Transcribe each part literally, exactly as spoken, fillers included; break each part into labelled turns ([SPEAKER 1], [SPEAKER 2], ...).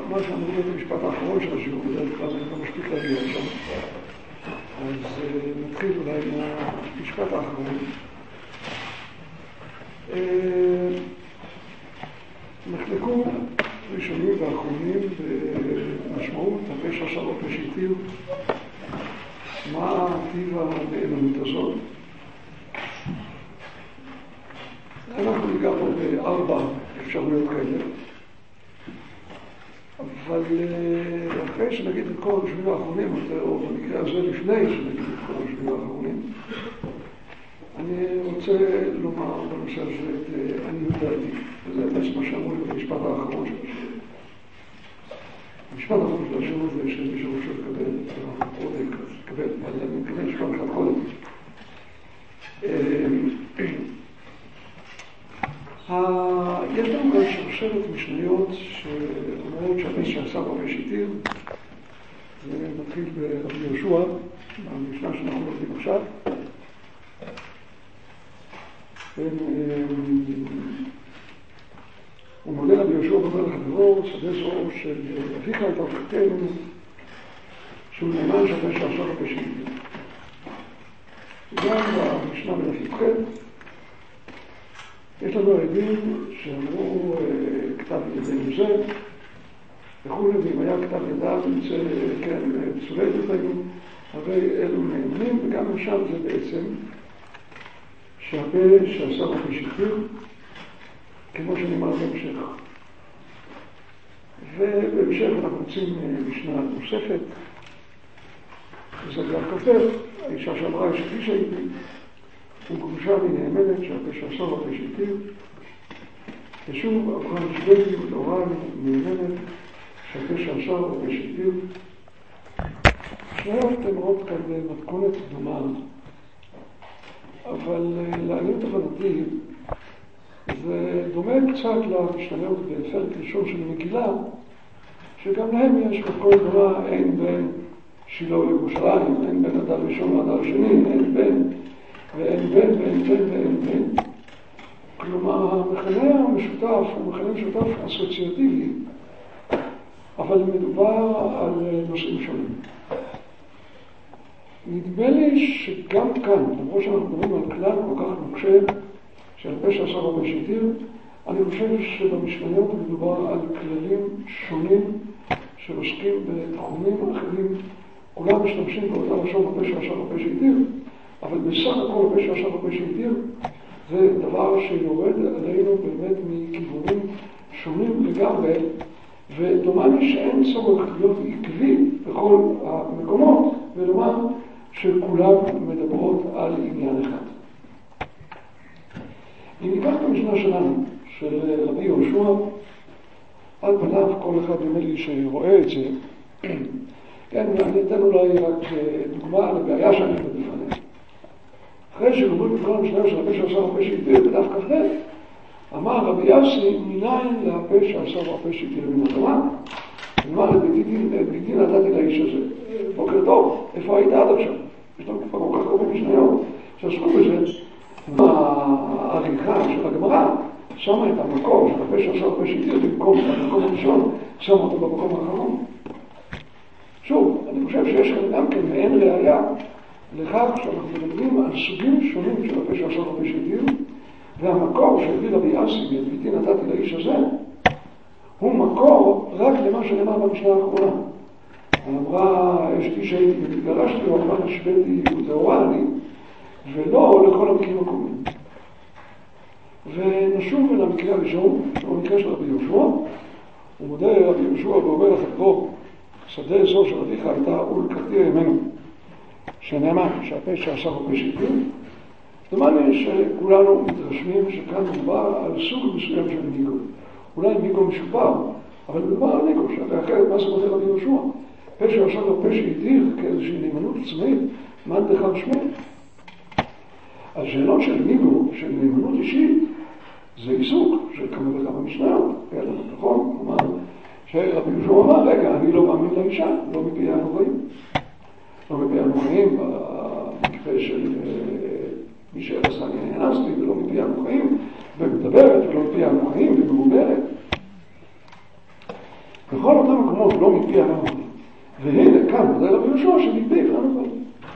[SPEAKER 1] מה שאמרו את המשפט האחרון של השיעור, בדרך כלל אני לא מספיק להגיע שם. אז נתחיל אולי מהמשפט האחרון. נחלקו ראשונים ואחרונים במשמעות הפשע שלו פשיטיר, מה טיב הנאמנות הזאת. אנחנו ניגע פה בארבע אפשרויות כאלה, אבל אחרי שנגיד את כל הראשונים האחרונים, או במקרה הזה לפני שנגיד את כל הראשונים האחרונים, אני רוצה לומר בנושא הזה את עניות דעתי, וזה בעצם מה שאמרו לי במשפט האחרון של השיעור. המשפט האחרון של השיעור זה שמי שרוצה לקבל את העודק, אז לקבל, אבל אני מקבל שפעם אחת קודם. יש לנו כאן שרשרת משניות שאומרות שהפשע שעשה רבי שיטיר, זה מתחיל ברבי יהושע, במשנה שאנחנו לומדים עכשיו. הוא מודה רבי יהושע ואומר לחברו, שדה זו של אביך את אבותינו, שהוא נאמן שהפשע שעשה רבי שיטיר. גם במשנה בדף י"ח יש לנו עדים שאמרו כתב ידינו זה וכו', ואם היה כתב ידיו נצא כן פסולי ידינו, הרי אלו נאמנים, וגם עכשיו זה בעצם שהפה שעשה רבי שיטיר, כמו שנאמר בהמשך. ובהמשך אנחנו רוצים משנה נוספת, וזה גם כתב, האישה שאמרה שכפי שהייתי, וגרושה ונאמנת שהפה שעשה רבי שיטיר, ושוב אברהם שבדי ותורה נאמנת שהפה שעשה רבי שיטיר. שניות אמרות כאן במתכונת דומה, אבל לעניות הבנתי זה דומה קצת למשניות בפרק ראשון של מגילה, שגם להם יש מתכונת דומה, אין בין שילה לירושלים, אין בין אדר ראשון לאדר שני, אין בין ואין בין ואין בין ואין בין. כלומר, המכנה המשותף הוא מכנה משותף אסוציאטיבי, אבל מדובר על נושאים שונים. נדמה לי שגם כאן, למרות שאנחנו מדברים על כלל כל כך נוקשה של פשע שעשה רבי שיטיר, אני חושב שבמשניות מדובר על כללים שונים שעוסקים בתחומים אחרים. כולם משתמשים באותה לשון הפשע שעשה רבי שיטיר, אבל בסך הכל הפשע שעשה רבי שיטיר זה דבר שיורד עלינו באמת מכיוונים שונים לגמרי, ודומני שאין צורך להיות עקבי בכל המקומות, ודומני שכולם מדברות על עניין אחד. אם ניקח את המשנה שלנו, של רבי יהושע, על פניו כל אחד נדמה לי שרואה את זה, כן, אני אתן אולי רק דוגמה לבעיה שאני אתן בפניה. אחרי שגומרים את כל המשנה של הפה שעשה רבי שיטיר בדף כ"ד, אמר רבי יאסי, מניין להפה שעשה רבי שיטיר מן התורה? אמר לבגידי נתתי לאיש הזה, בוקר טוב, איפה היית עד עכשיו? יש לנו כבר כל כך הרבה משניות שעסקו בזה. העריכה של הגמרא שמה את המקום של הפה שעשה רבי שיטיר במקום המקום הראשון, שמה אותו במקום האחרון. שוב, אני חושב שיש כאן גם כן ואין ראיה לכך שאנחנו מדברים על סוגים שונים של הפה שעשה רבי שיטיר, והמקור שהביא רבי יאסי בגידי נתתי לאיש הזה הוא מקור רק למה שנאמר במשנה האחרונה. אמרה אשתי שהייתי וגרשתי, או אמרה שבדי וטהורה לי, ולא לכל המקרים הקודמים. ונשוב אל המקרה הראשון, שהוא המקרה של רבי יהושע. הוא מודה רבי יהושע ואומר לחברו, שדה זו של אביך הייתה ולקחתיה ממנו, שנאמר שהפה שעשה רבי שיטיר. דומני שכולנו מתרשמים שכאן מדובר על סוג מסוים של מיגו. אולי מיגו משופר, אבל מדובר על מיגו, שהרי אחרת מה זה מודה רבי יהושע? פה שעשה רבי שיטיר כאיזושהי נאמנות עצמאית, מה דחר שמי? השאלות של מיגו, של נאמנות אישית, זה עיסוק של כמה וכמה משניות, כאלה, נכון? כלומר, שרבי יהושע אמר, רגע, אני לא מאמין לאישה, לא מפי הנוראים. לא מפי הנוראים, במקרה של מי שעשה אני נאנסתי, ולא מפי הנוראים, ומדברת, ולא מפי הנוראים, ומעוברת. בכל אותם מגיע לנו. והנה כאן מודל רבי יהושע שמדביק לנו כל.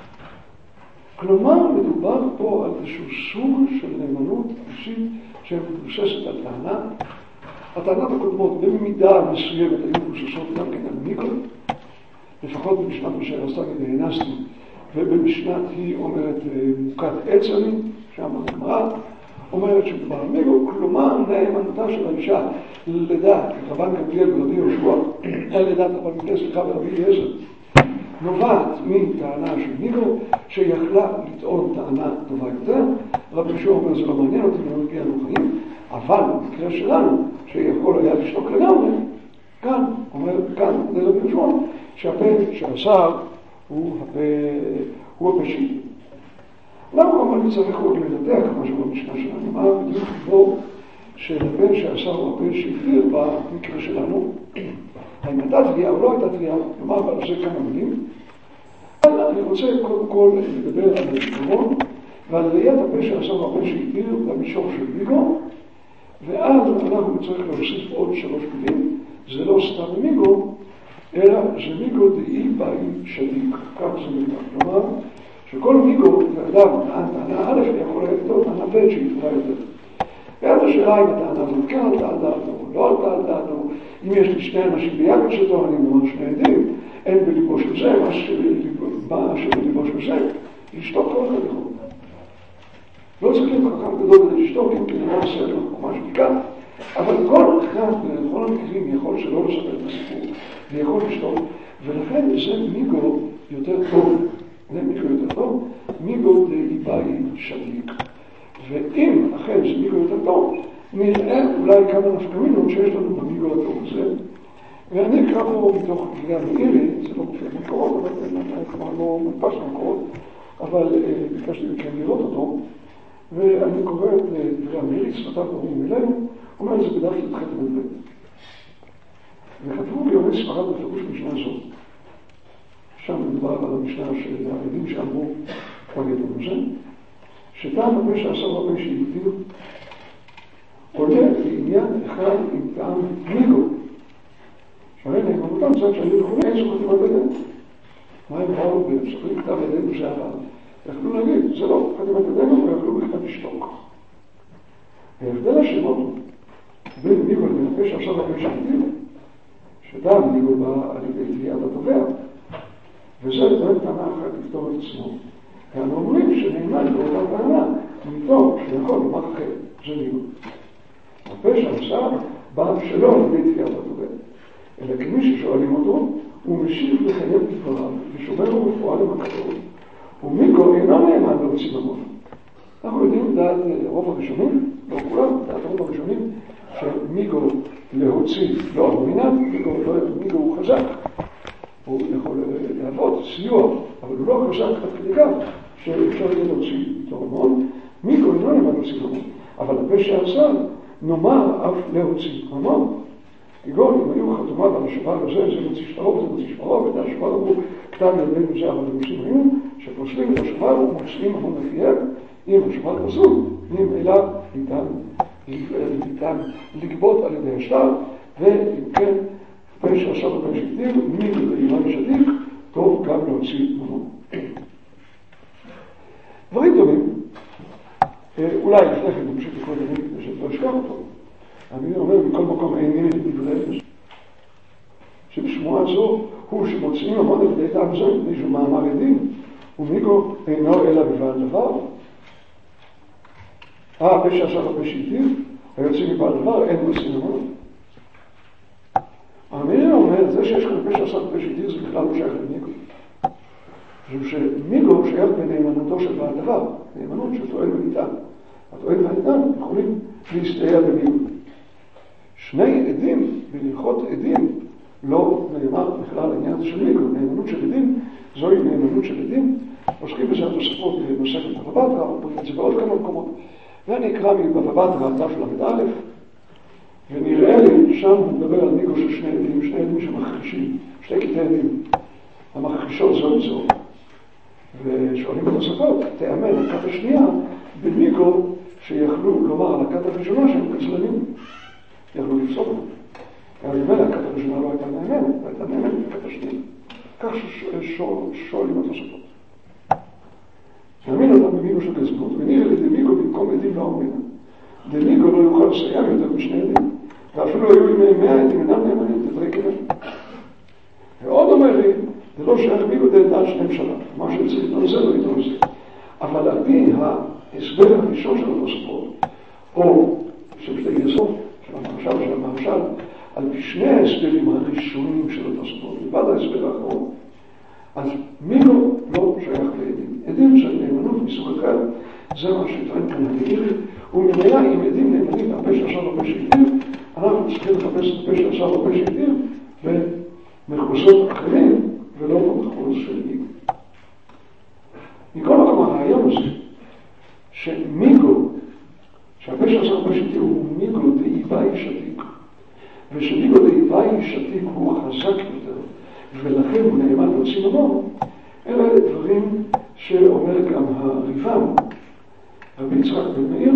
[SPEAKER 1] כלומר, מדובר פה על איזשהו סוג של נאמנות אישית שמבוססת על טענה. הטענות הקודמות במידה מסוימת היו מבוססות גם כן על מיקרו, לפחות במשנת משאר עשתה כדהנסתי, ובמשנת היא אומרת מוקת עצמי, שם הגמרא, אומרת שמדובר על מיקרו, כלומר נאמנותה של האישה לדעת, רבן גמליאל ורבי יהושע, לדעת רבן גמליאל סליחה ורבי אליעזר, נובעת מטענה של מיקרו, שיכלה לטעון טענה טובה יותר. רבי יהושע אומר, זה לא מעניין אותי, לא מגיע לנו חיים, אבל במקרה שלנו, שיכול היה לשתוק לגמרי, כאן, אומר כאן, זה רבי יהושע, שהפה שהשר הוא הפה, הוא הפה שלי. למה כמובן נצטרך עוד לנתח, כמו שבמשנה שלנו אמר, בדיוק בו שהפה שהשר הוא הפה שהגדיר במקרה שלנו, האם הייתה תביעה או לא הייתה תביעה, כלומר, על זה כמה מילים. אבל אני רוצה קודם כל לדבר על העיקרון ועל ראיית הפה שהשר הוא הפה שהגדיר במישור של מיגו, ואז אנחנו צריך להוסיף עוד שלוש מילים. זה לא סתם מיגו, אלא זה מיגו דאי באי שדיק, כך זה מיגו. כלומר, שכל מיגו ואדם טען טענה א' יכול היה לטעות טענה ב' שהתפרה יותר. ואז השאלה אם הטענה הזאת כן עלתה על דעתנו או לא עלתה על דעתנו, אם יש לי שני אנשים ביחד שטוענים או שני עדים, אין בליבו של זה, מה שבליבו של זה, לשתוק כל אחד יכול. לא צריכים חכם גדול כדי לשתוק, אם כדי לא לסדר ממש מכאן, אבל כל אחד בכל המקרים יכול שלא לספר את הסיפור, ויכול לשתוק, ולכן זה מיגו יותר טוב, זה מיגו יותר טוב, מיגו דאי באי שדיק. ואם אכן זה מיגו יותר טוב, נראה אולי כמה נפקמינות שיש לנו במיגו הטוב הזה, ואני אקרא פה מתוך דברי המאירי, זה לא מופיע במקורות, אבל כלומר לא מנפש במקורות, אבל ביקשתי מכם לראות אותו, ואני קורא את דברי המאירי, שפתיו דברים אלינו, אומר את זה בדף י"ח עמוד ב'. וכתבו ביומי ספרד בפירוש משנה זו, שם מדובר על המשנה של העדים שאמרו כבר ידענו זה, שטעם הפה שעשה הפה שהגדיר עולה לעניין אחד עם טעם מיגו. שהרי נאמנותם צד שאני לכולי אין זוכתים על ידינו. מה הם ראו בסוכרים כתב ידינו שעבר? יכלו להגיד, זה לא חתימת ידינו, ויכלו בכלל לשתוק. ההבדל השמות הוא בין מיגו לבין הפה שעשה הפה שהגדיר, שטעם מיגו בא על ידי תביעת התובע, וזה באמת טענה אחת לפתור את עצמו. ואנו אומרים שנאמן באותה טענה, מתוך שיכול לומר אחר, זה מיגו. הפה שעשה בא שלא על ידי תביעת התובע. אלא כמי ששואלים אותו, הוא משיב לחייב דבריו, ושומר ופועל למקדות, ומיקו אינו נאמן להוציא ממון. אנחנו יודעים דעת רוב הראשונים, לא כולם, דעת רוב הראשונים, שמיגו להוציא לא אמינן, מיגו הוא חזק, הוא יכול לעבוד סיוע, אבל הוא לא חזק עד כדי כך שאפשר יהיה להוציא איתו ממון. מיגו אינו נאמן להוציא ממון, אבל הפה שעשה נאמר אף להוציא ממון. כגון, אם היו חתומה על השבר הזה, זה מוציא שפרו, זה מוציא שפרו, ואת השבר אמרו, כתב ידינו זה, אבל הם עושים היו, שפוסלים את השבר ומוצאים המון לפיהם, אם השבר פסול, אם אליו ניתן, ניתן לגבות על ידי השטר, ואם כן, פשע עשה בפשע כתיר, מיגו לאימן שדיק, טוב גם להוציא ממון. דברים טובים, אולי לפני כן נמשיך לקרוא דברים כדי שלא אשכח אותו. אני אומר, מכל מקום אין את דברי שבשמועה זו הוא שמוצאים המון את ידי טעם זה, מישהו מאמר עדים, ומיגו אינו אלא בבעל דבר. אה, הפה שעשה הפה שהגדיר, היוצאים מבעל דבר, אין מוצאים המון. המאיר אומר, זה שיש כאן הפה שעשה הפה שהגדיר, זה בכלל לא שייך למיגו. זה שמיגו שייך בנאמנותו של בעל דבר, נאמנות של טוען וניתן. הטוען והניתן יכולים להסתייע במיגו. שני עדים, בלכות עדים, לא נאמר בכלל העניין הזה של מיגו. נאמנות של עדים, זוהי נאמנות של עדים. עוסקים בזה התוספות במסכת בבא בתרא, אומרים את זה בעוד כמה מקומות. ואני אקרא מבבא בתרא, דף ל"א, ונראה לי, שם הוא מדבר על מיגו של שני עדים, שני עדים שמכחישים, שתי קטעי עדים, המכחישות זו את זו. ושואלים בתוספות, תאמן הכת השנייה במיגו שיכלו לומר על הכת הראשונה שהם כצלנים. יכלו לפסוק אותם. אבל אם אין הכת הראשונה לא הייתה נאמנת, הייתה נאמנת בכת השנייה. כך ששואלים התוספות. נאמין אותם במיגו של גזמות, ונראה לי דמיגו במקום עדים לא אומנה. דמיגו לא יוכל לסיים יותר משני עדים, ואפילו היו ימי מאה עדים אינם נאמנים, תדרי כנראה. ועוד אומר לי, זה לא שייך מיגו דעתן שני שנה, מה שצריך לא זה לא יתנו זה. אבל על פי ההסבר הראשון של התוספות, או של שתי גזות, של המרשל ושל המרשל, על פי שני ההסברים הראשונים של התוספות, לבד ההסבר האחרון, אז מיגו לא שייך לעדים. עדים של נאמנות מסוג אחר, זה מה שטוען כאן הנאירי, וממילא עם עדים נאמנים והפה שעשה בפה שהגדיר, אנחנו צריכים לחפש את הפה שעשה בפה שהגדיר במחוזות אחרים, ולא במחוז של מיגו. מכל מקום הרעיון הזה, שמיגו, שהפה שעשה בפה שהגדיר הוא מיגו דאיבאי שתיק, ושמיגו דאיבאי שתיק הוא חזק יותר, ולכן הוא נאמן להוציא ממנו, אלה דברים שאומר גם הריב"ם, רבי יצחק בן מאיר,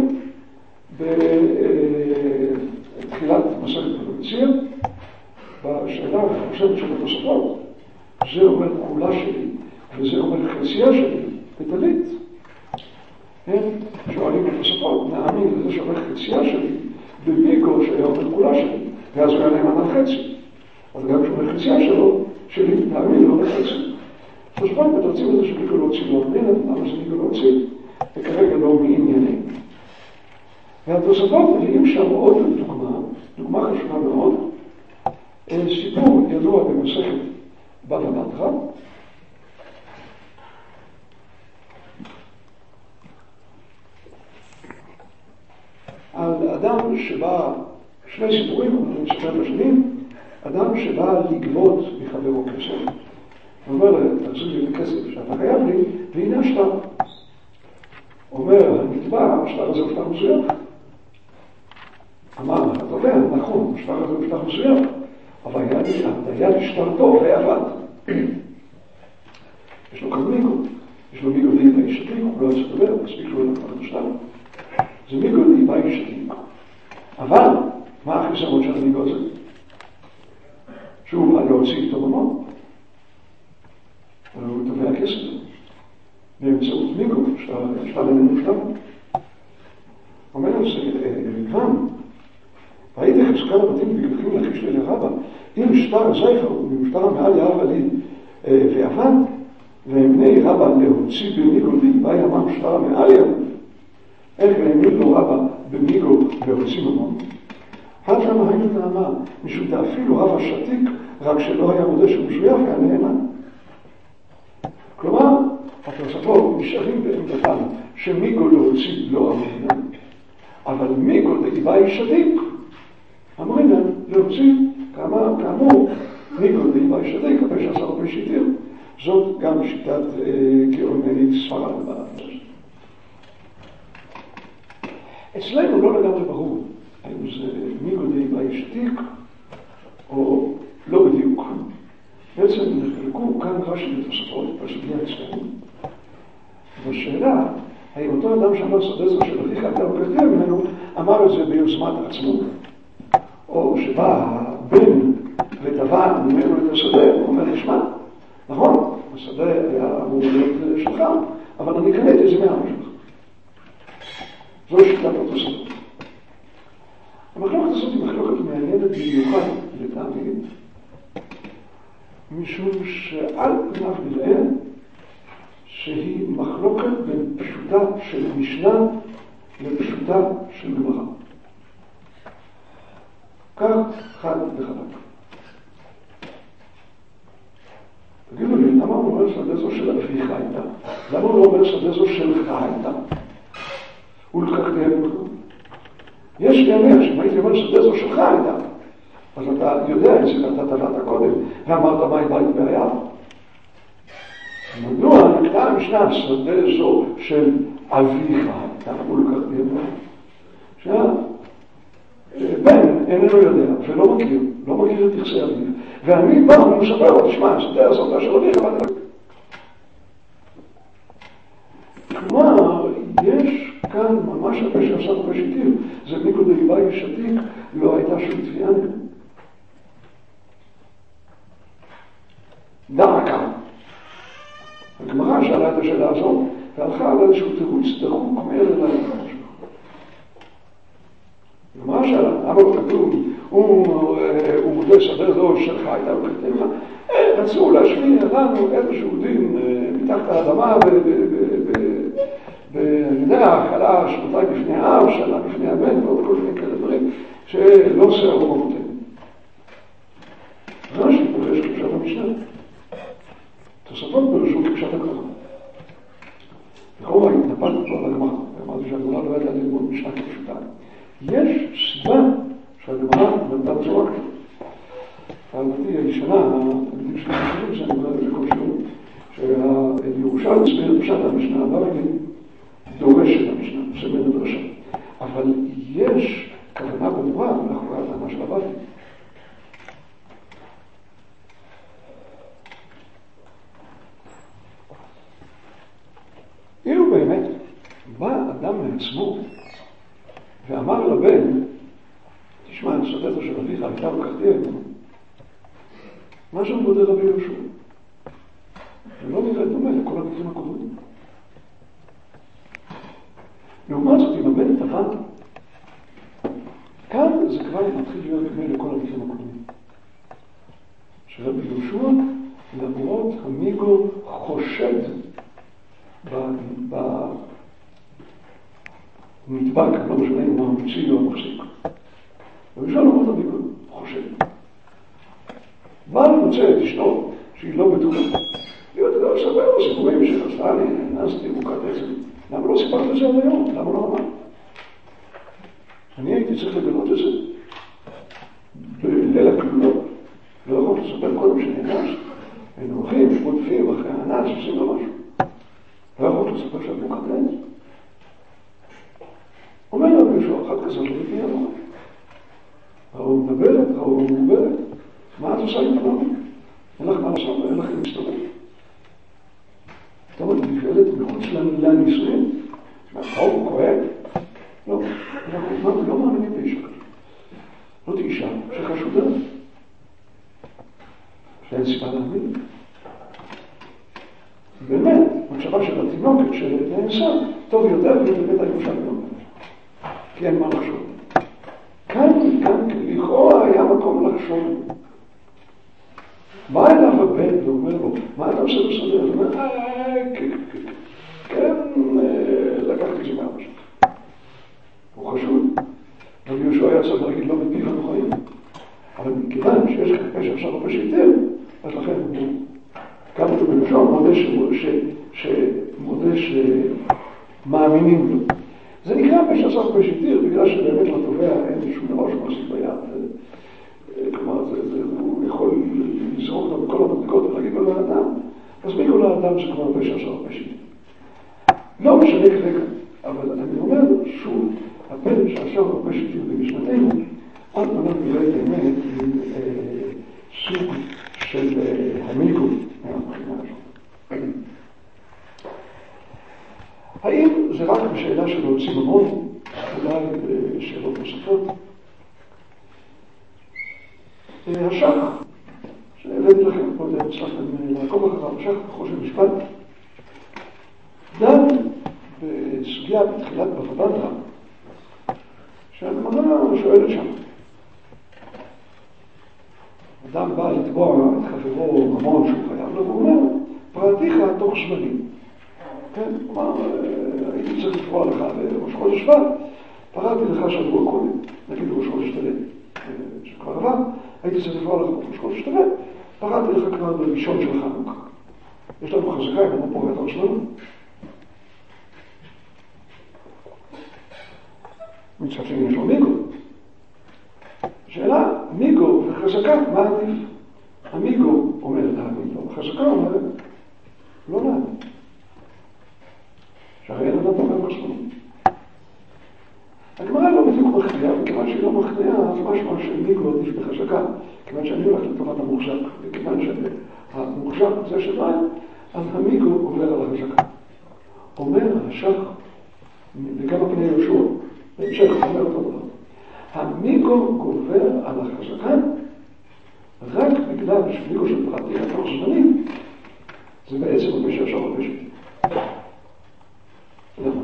[SPEAKER 1] בתחילת מסכת בבא מציעא, בשאלה החושבת של התוספות, זה אומר כולה שלי, וזה אומר חצייה שלי, בטלית. הם שואלים התוספות, נאמין לזה שאומר חצייה שלי, במיגו שהיה אומר כולה שלי, ואז הוא היה נאמן על חצי. אבל גם כשאומר חצייה שלו, שלי, נאמין לא לחצי. התוספות מתרצים את זה שמיגו להוציא לא אמין, למה זה מיגו להוציא, וכרגע לא מעניינים. והתוספות מביאים שם עוד דוגמה, דוגמה חשובה מאוד, סיפור ידוע במסכת בבא בתרא, על אדם שבא, שני סיפורים, אני מספר את השנים, אדם שבא לגבות מחברו כסף, הוא אומר לה, תחזיר לי לכסף שאתה חייב לי, והנה השטר. אומר, הנתבע, השטר הזה הוא שטר מסוים. אמר, אתה אומר, נכון, השטר הזה הוא שטר מסוים, אבל היה לי שטר טוב ועבד. יש לו כאן מיגו, יש לו מיגו דאיבאי שתיק, הוא לא צריך לדבר, מספיק שהוא ילך את השטר. זה מיגו דאיבאי שתיק. אבל, מה החיסרון של המיגו הזה? שהוא בא להוציא איתו ממון. הוא תובע כסף באמצעות מיגו, שטר איננו שטר. אומר זה ריב"ם, ראיתי חזקה לבתים בגלחים לחיש לילי רבא, אם שטר זייפה הוא משטר מעל יער עלי ועבד, ואמני רבא להוציא במיגו דאיבאי אמם שטר מעל יער, איך האמין לו רבא במיגו להוציא ממון? עד למה היינו נעמה, משום דאפילו רבא שתיק, רק שלא היה מודה שהוא משוייך, היה נאמן. כלומר, התוספות נשארים בעמדתם שמיגו להוציא לא אמרינן, אבל מיגו דאיבאי שתיק אמרינן להוציא, כאמור, מיגו דאיבאי שתיק, הפה שעשה הפה שהתיר, זאת גם שיטת גאוני ספרד. אצלנו לא לגמרי ברור האם זה מיגו דאיבאי שתיק או לא בדיוק. בעצם נחלקו כאן רש"י בתוספות בסוגיה אצלנו. בשאלה, האם אותו אדם שאמר שדה זו של אחיך אתה וקרתיה ממנו, אמר את זה ביוזמת עצמו, או שבא הבן ותבע ממנו את השדה, הוא אומר, תשמע, נכון, השדה היה אמור להיות שלך, אבל אני קניתי את זה מהעם שלך. זו שיטת התוספות. המחלוקת הזאת היא מחלוקת מעניינת במיוחד לטעמי, משום שעל פניו נראה שהיא מחלוקת בין פשוטה של משנה לפשוטה של גמרא. כך חד וחלק. תגידו לי, למה הוא אומר שדה זו של אביך הייתה? למה הוא אומר שדה זו שלך הייתה? ולכך תהיה במקום. יש לי עניין שאם הייתי אומר שדה זו שלך הייתה, אז אתה יודע את זה, אתה תבעת קודם, ואמרת מה היא בית בעיה. מדוע נקטע המשנה שדה זו של אביך, תעבו לכך בידו, שהבן איננו יודע ולא מכיר, לא מכיר את יחסי אביו, ואני בא ומספר לו, תשמע, שדה הזו של אביך, כלומר, יש כאן ממש הפה שעשה הפה שהתיר, זה מיגו דאיבאי שתיק, לא הייתה שום תביעה. דעקה. הגמרא שאלה את השאלה הזאת, והלכה על איזשהו תירוץ דחוק מעבר לעניין שלו. הגמרא שאלה, אבל כתוב, הוא מודה סדר דור של חיילה וכתבה, רצו להשמיע לנו איזשהו דין מתחת האדמה בנדח, חלש, מתי בפני האב, שנה בפני הבן, ועוד כל מיני כאלה דברים, שלא שערו במותינו. רש"י פורש כפשט המשנה. תוספות פרשו כפשט הגמרא. לכאורה התנפלתי פה על הגמרא, ואמרתי שהגמרא לא ידעה ללמוד משנה כפשוטה. יש סיבה שהגמרא למדה בצורה כזאת. העלתי הישנה, התלמידים שלי חושבים שאני אומר את זה כל שיעור, שהירושלמי הסביר פשט המשנה, הבבלי דורש את המשנה, עושה בין הדרשה. אבל יש כוונה ברורה מאחורי הטענה של הבבלי. אילו באמת בא אדם מעצמו ואמר לבן, תשמע, אני סודתו של אביך, הייתה לקחתי את זה. מה שם בודה רבי יהושע? זה לא נראה דומה לכל המקרים הקודמים. לעומת זאת, אם הבן תבן, כאן זה כבר מתחיל להיות דומה לכל המקרים הקודמים. שרבי יהושע, למרות המיגו חושד במטבק, לא משנה אם הוא המציא או המחזיק. ובשביל למרות המיגו חושד. אבל מוצא את אשתו, שהיא לא בטוחה. היא יודעת, לא ספר לו סיפורים שחסרה לי, ננסתי מוקת עצם. למה לא סיפרת את זה עד היום? למה לא אמר? אני הייתי צריך לגלות את זה בליל הכלולות. לא יכול לספר קודם שנאנס. היינו הולכים, שמודפים אחרי האנס, עושים לו משהו. לא יכול לספר שאת מוקת עצם. אומר לו מישהו, אחת כזאת לא יתניה לו. ראו מדברת, ראו מוברת. מה את עושה עם פנוני? אין לך מה לעשות, אין לך להסתובב. אתה אומר, אני שואלת מחוץ לנישואים, טוב, הוא כואב? לא, אנחנו לא מאמינים באישה כזאת. זאת אישה שחשודה. שאין סיבה להאמין. באמת, מחשבה של התינוקת שנאנסה, טוב יותר ובאמת הירושלמי אומרת. כי אין מה לחשוב. כאן, כאן, לכאורה היה מקום לחשוב. בא אליו הבן ואומר לו, מה אתה עושה בסדר? הוא אומר, כן, לקחתי את זה מאבא שלך. הוא חשוב. רבי יהושע היה צריך להגיד לא מפיו אנו חיים. אבל מכיוון שיש לך פשע עכשיו הרבה שיותר, אז לכן הוא כמה אותו בנפשו, מודה שמאמינים לו. זה נקרא פשע עכשיו הרבה שיותר, בגלל שבאמת לתובע אין שום דבר שמחזיק ביד. כלומר, הוא יכול לזרוק אותו בכל המדבקות ולהגיד לו לאדם, אז מי כל האדם זה כבר פשע עשר פשעים. לא משנה כרגע, אבל אני אומר שוב, הפשע שעשר פשעים במשנתנו, עוד אנחנו נראה את האמת עם סוג של המיקרו מהבחינה הזאת. האם זה רק בשאלה של להוציא ממון, אולי שאלות נוספות? השחר, שהבאתי לכם, לא יודע, הצלחתם לעקוב אחריו, השחר בחוש המשפט, דן בסוגיה בתחילת בבא בתרא, שהגמרא שואלת שם. אדם בא לתבוע את חברו ממון שהוא חייב לו, והוא אומר, פרעתיך תוך זמנים. כן, כלומר, הייתי צריך לתבוע לך בראש חודש שבט, פרעתי לך שבוע קודם, נגיד ראש חודש תלת, שכבר עבר, הייתי צריך לתבוע לך בראש חודש תלת, פרעתי לך כבר בראשון של חנוכה. יש לנו חזקה, אם הוא פורע את הראש שלנו. מצד שני יש לו מיגו. שאלה, מיגו וחזקה, מה עדיף? המיגו אומר להאמין לו, וחזקה אומר לא להאמין. שהרי אין אדם אומר בשלום. הגמרא לא בדיוק מכניעה, וכיוון שהיא לא מכניעה, אז משמע שמיגו עדיף בחזקה, כיוון שאני הולך לטובת המוחזק, וכיוון שהמוחזק זה שבעיה, אז המיגו עובר על החזקה. אומר השח, וגם הפני יהושע, בהמשך אומר אותו דבר. המיגו גובר על החזקה רק בגלל שמיגו של פרעתיך תוך זמנים זה בעצם הפשע השם הפשעתי. למה?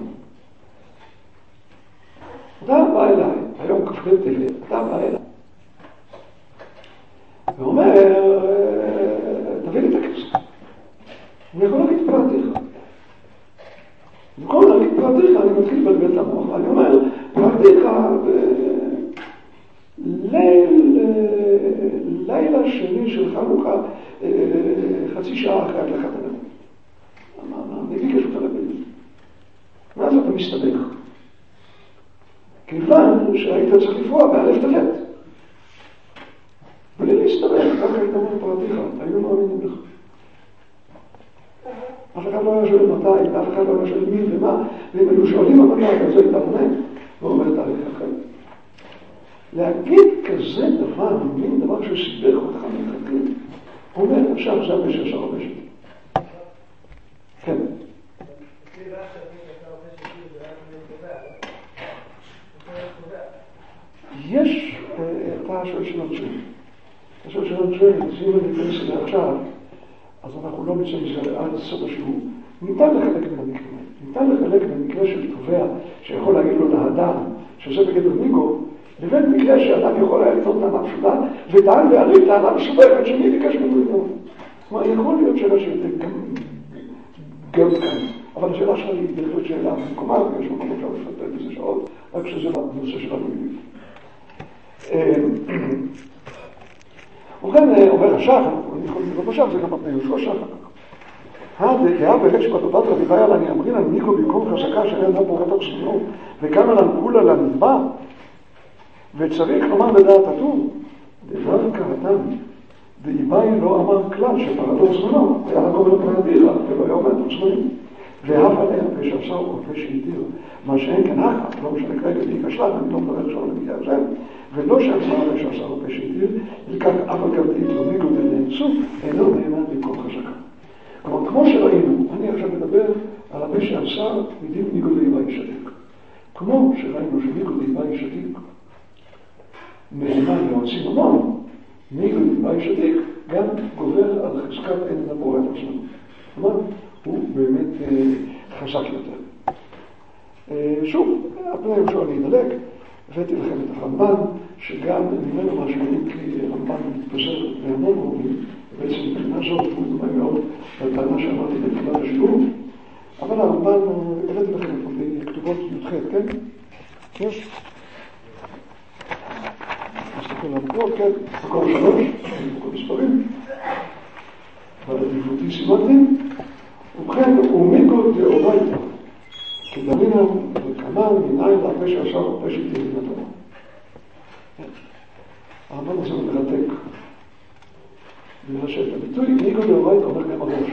[SPEAKER 1] אתה בא אליי, היום כ"ט תפילין, אתה בא אליי. ואומר, תביא לי את הכסף. אני יכול להגיד פרעתיך. במקום להגיד פרעתיך, אני מתחיל לבלבל את המוח, ואני אומר, פרעתיך בליל, לילה שני של חנוכה, חצי שעה אחרי הדלקת הנר. אני ביקש אותך להגיד. ואז אתה מסתבך. כיוון שהיית צריך לפרוע באלף טבת. בלי להסתבך, רק היית אומר פרעתיך, היו מאמינים לך. אף אחד לא היה שואל מתי, ואף אחד לא היה שואל מי ומה, ואם היו שואלים המנה, אז היית עונה, ואומר תאריך אחר. להגיד כזה דבר, מין דבר שסיבך אותך מחכים, אומר, עכשיו זה הפשע של הרבה שלי. כן. יש, אתה שואל שאלות שואל. אתה שואל שאלות שואל, אז אם אני אכנס לזה עכשיו, אז אנחנו לא נצא מזה עד הסוף השיעור. ניתן לחלק בין המקרים. ניתן לחלק במקרה של תובע שיכול להגיד לו לאדם שזה בגדר ניגו, לבין מקרה שאדם יכול היה לטעון טענה פשוטה, וטען להרים טענה מסובכת שמי ביקש ממנו לטעון. זאת אומרת, יכול להיות שאלה שיותר גם כאן. אבל השאלה שלה היא בהחלט שאלה במקומה, ויש מקום אפשר לפתח בזה שעות, רק שזה בנושא שלנו מילים. ובכן, אומר השחר, אני יכול לראות בשחר, זה גם הפני יושרו שחר. הדעה בהחלט שבתודת רביבי על אני אמרין על ניקו במקום חזקה שאין לה פורט ארסונו, וכאן על הנקולה לנדבע, וצריך לומר לדעת הטור, דבר קראתם, ואיבאי לא אמר כלל שפרדו זמנו, היה רק אומר פרעתיך, ולא היה אומר זמנים. ואף עליה פשע עשה או פשע התיר, מה שאין כן אחר, לא משנה כרגע והיא כשלן, אני לא מדבר עכשיו למקרה הזה, ולא שעצמה פשע עשה או פשע התיר, לכך אף על כרתית לא מיגוד ונאנסו, אינו נאמן במקום חזקה. כלומר, כמו שראינו, אני עכשיו מדבר על הפשע עשה מדין מיגוד ואיבאי שתיק. כמו שראינו שמיגוד ואיבאי שתיק נאמן להוציא ממון, מיגוד ואיבאי שתיק גם גובר על חזקת אין נבוא את עצמנו. כלומר, הוא באמת חזק יותר. שוב, הפני יהושע להידלק, הבאתי לכם את הרמב"ן, שגם ממנו משמעית כי רמב"ן מתפזר בהמון רובים, ובעצם מבחינה זאת הוא דומה מאוד לטענה שאמרתי בתחילת השיעור, אבל הרמב"ן, הבאתי לכם פה בכתובות י"ח, כן? יש? נסתכל על המקור, כן? מקור שלוש, מקור מספרים, אבל הדברותי סימנתי, ובכן, הוא מיגוד דאורייתא, כדרינן וכנן מנין לפשע עשה ופשע התיר מן התורה. הרמב"ן הזה מרתק. בגלל שאת הביטוי מיגוד דאורייתא אומר גם הראש.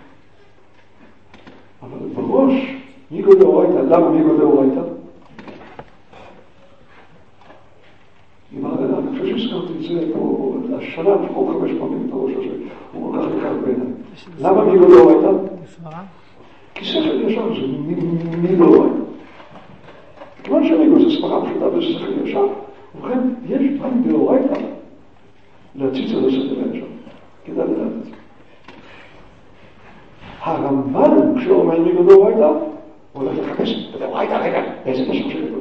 [SPEAKER 1] אבל בראש, מיגוד דאורייתא, למה מיגוד דאורייתא? אני חושב שהזכרתי את זה פה, השנה לפחות חמש פעמים את הראש הזה, הוא כל כך יקר בעיניי. למה מיגוד דאורייתא? כי שכל ישר זה מדאורייתא. כיוון שמיגוד זה סברה פשוטה וזה שכל ישר, ובכן יש פעם דאורייתא להציץ על השכל הישר. כדאי לדעת את זה. הרמב"ן, כשהוא אומר מיגוד דאורייתא, הוא הולך לחפש בדאורייתא רגע, איזה משהו שגדול.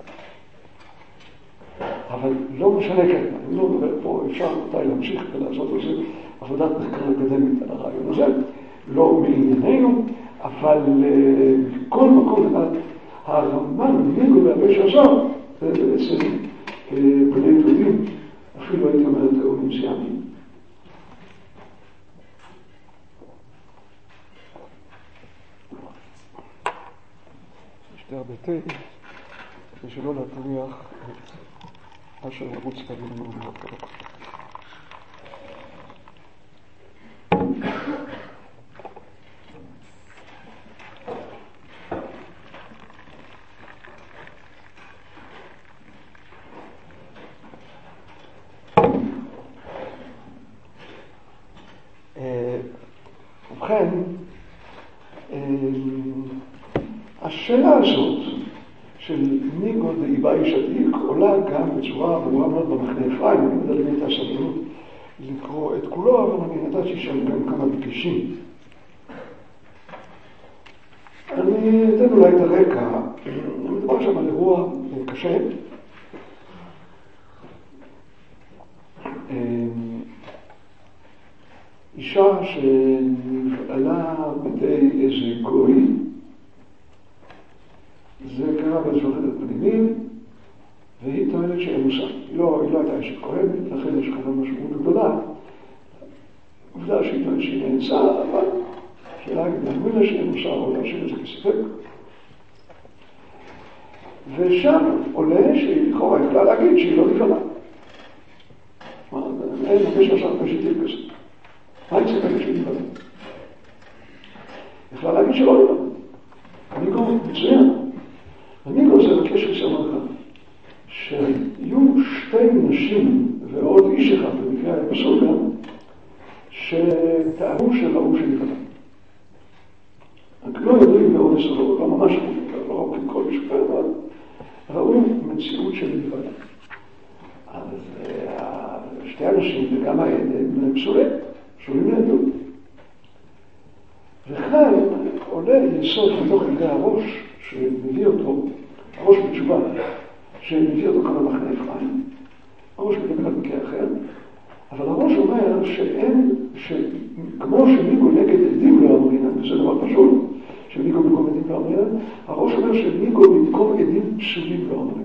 [SPEAKER 1] אבל לא משנה כן, אני לא מדבר פה, אפשר מתי להמשיך ולעשות על זה עבודת מחקר אקדמית על הרעיון הזה, לא מענייננו, אבל מכל מקום אחד, הרמב"ן מיגוד והפשע עשה, זה בעצם בני דודים, אפילו הייתי אומר תאומים סיאמיים. יש די הרבה תה, ושלא להטריח אשר לרוץ קדימה מאוד קרוב. ובכן, השאלה הזאת של ניגוד דאיבאי שתיק עולה גם בצורה ברורה מאוד במחנה אפרים, אני מדלג את הסבלנות לקרוא את כולו, אבל אני נתתי שם גם כמה בקשים. אני אתן אולי את הרקע, אני מדבר שם על אירוע קשה. אישה שנפעלה בידי איזה גוי, זה קרה באיזו חדר פנימיים, והיא טוענת שאין מוסר. היא לא, היא לא הייתה אשת כהנת, לכן יש כאן משמעות גדולה. עובדה שהיא טוענת שהיא נאנסה, אבל שאלה אם נאמין לה שאין מוסר או להשאיר את זה כספק. ושם עולה שהיא לכאורה יכולה להגיד שהיא לא נפעלה. אין הרבה שעשה פשיטים כזה. מה היא צריכה להגיד שהיא נפעלה? יכולה להגיד שלא נפעלה. אני קורא מצוין. אני רוצה לבקש לסמך שיהיו שתי נשים ועוד איש אחד במקרה הפסוק גם שטענו שראו שנפעלה. רק לא יודעים מאוד לסולות, לא ממש לא ראו ככל משפט, אבל ראו מציאות של נפעלה. אז שתי אנשים וגם העד הם פסולים, פסולים לעדות. וכאן עולה יסוד מתוך ידי הראש שמביא אותו, הראש בתשובה, שמביא אותו כאן למחנה אפרים. הראש מדבר על מקרה אחר, אבל הראש אומר שאין, שכמו שמיגו נגד עדים לא אמרינן, וזה דבר פשוט, שמיגו במקום עדים לא אמרינן, הראש אומר שמיגו במקום עדים פסולים לא אמרינן.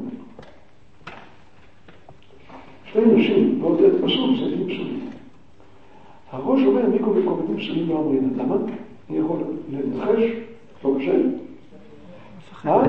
[SPEAKER 1] שתי נשים, ועוד עד פסול, זה עדים פסולים. הראש אומר מיגו במקום עדים פסולים לא אמרינן. למה? אני יכול לנחש, לא קשה? מה?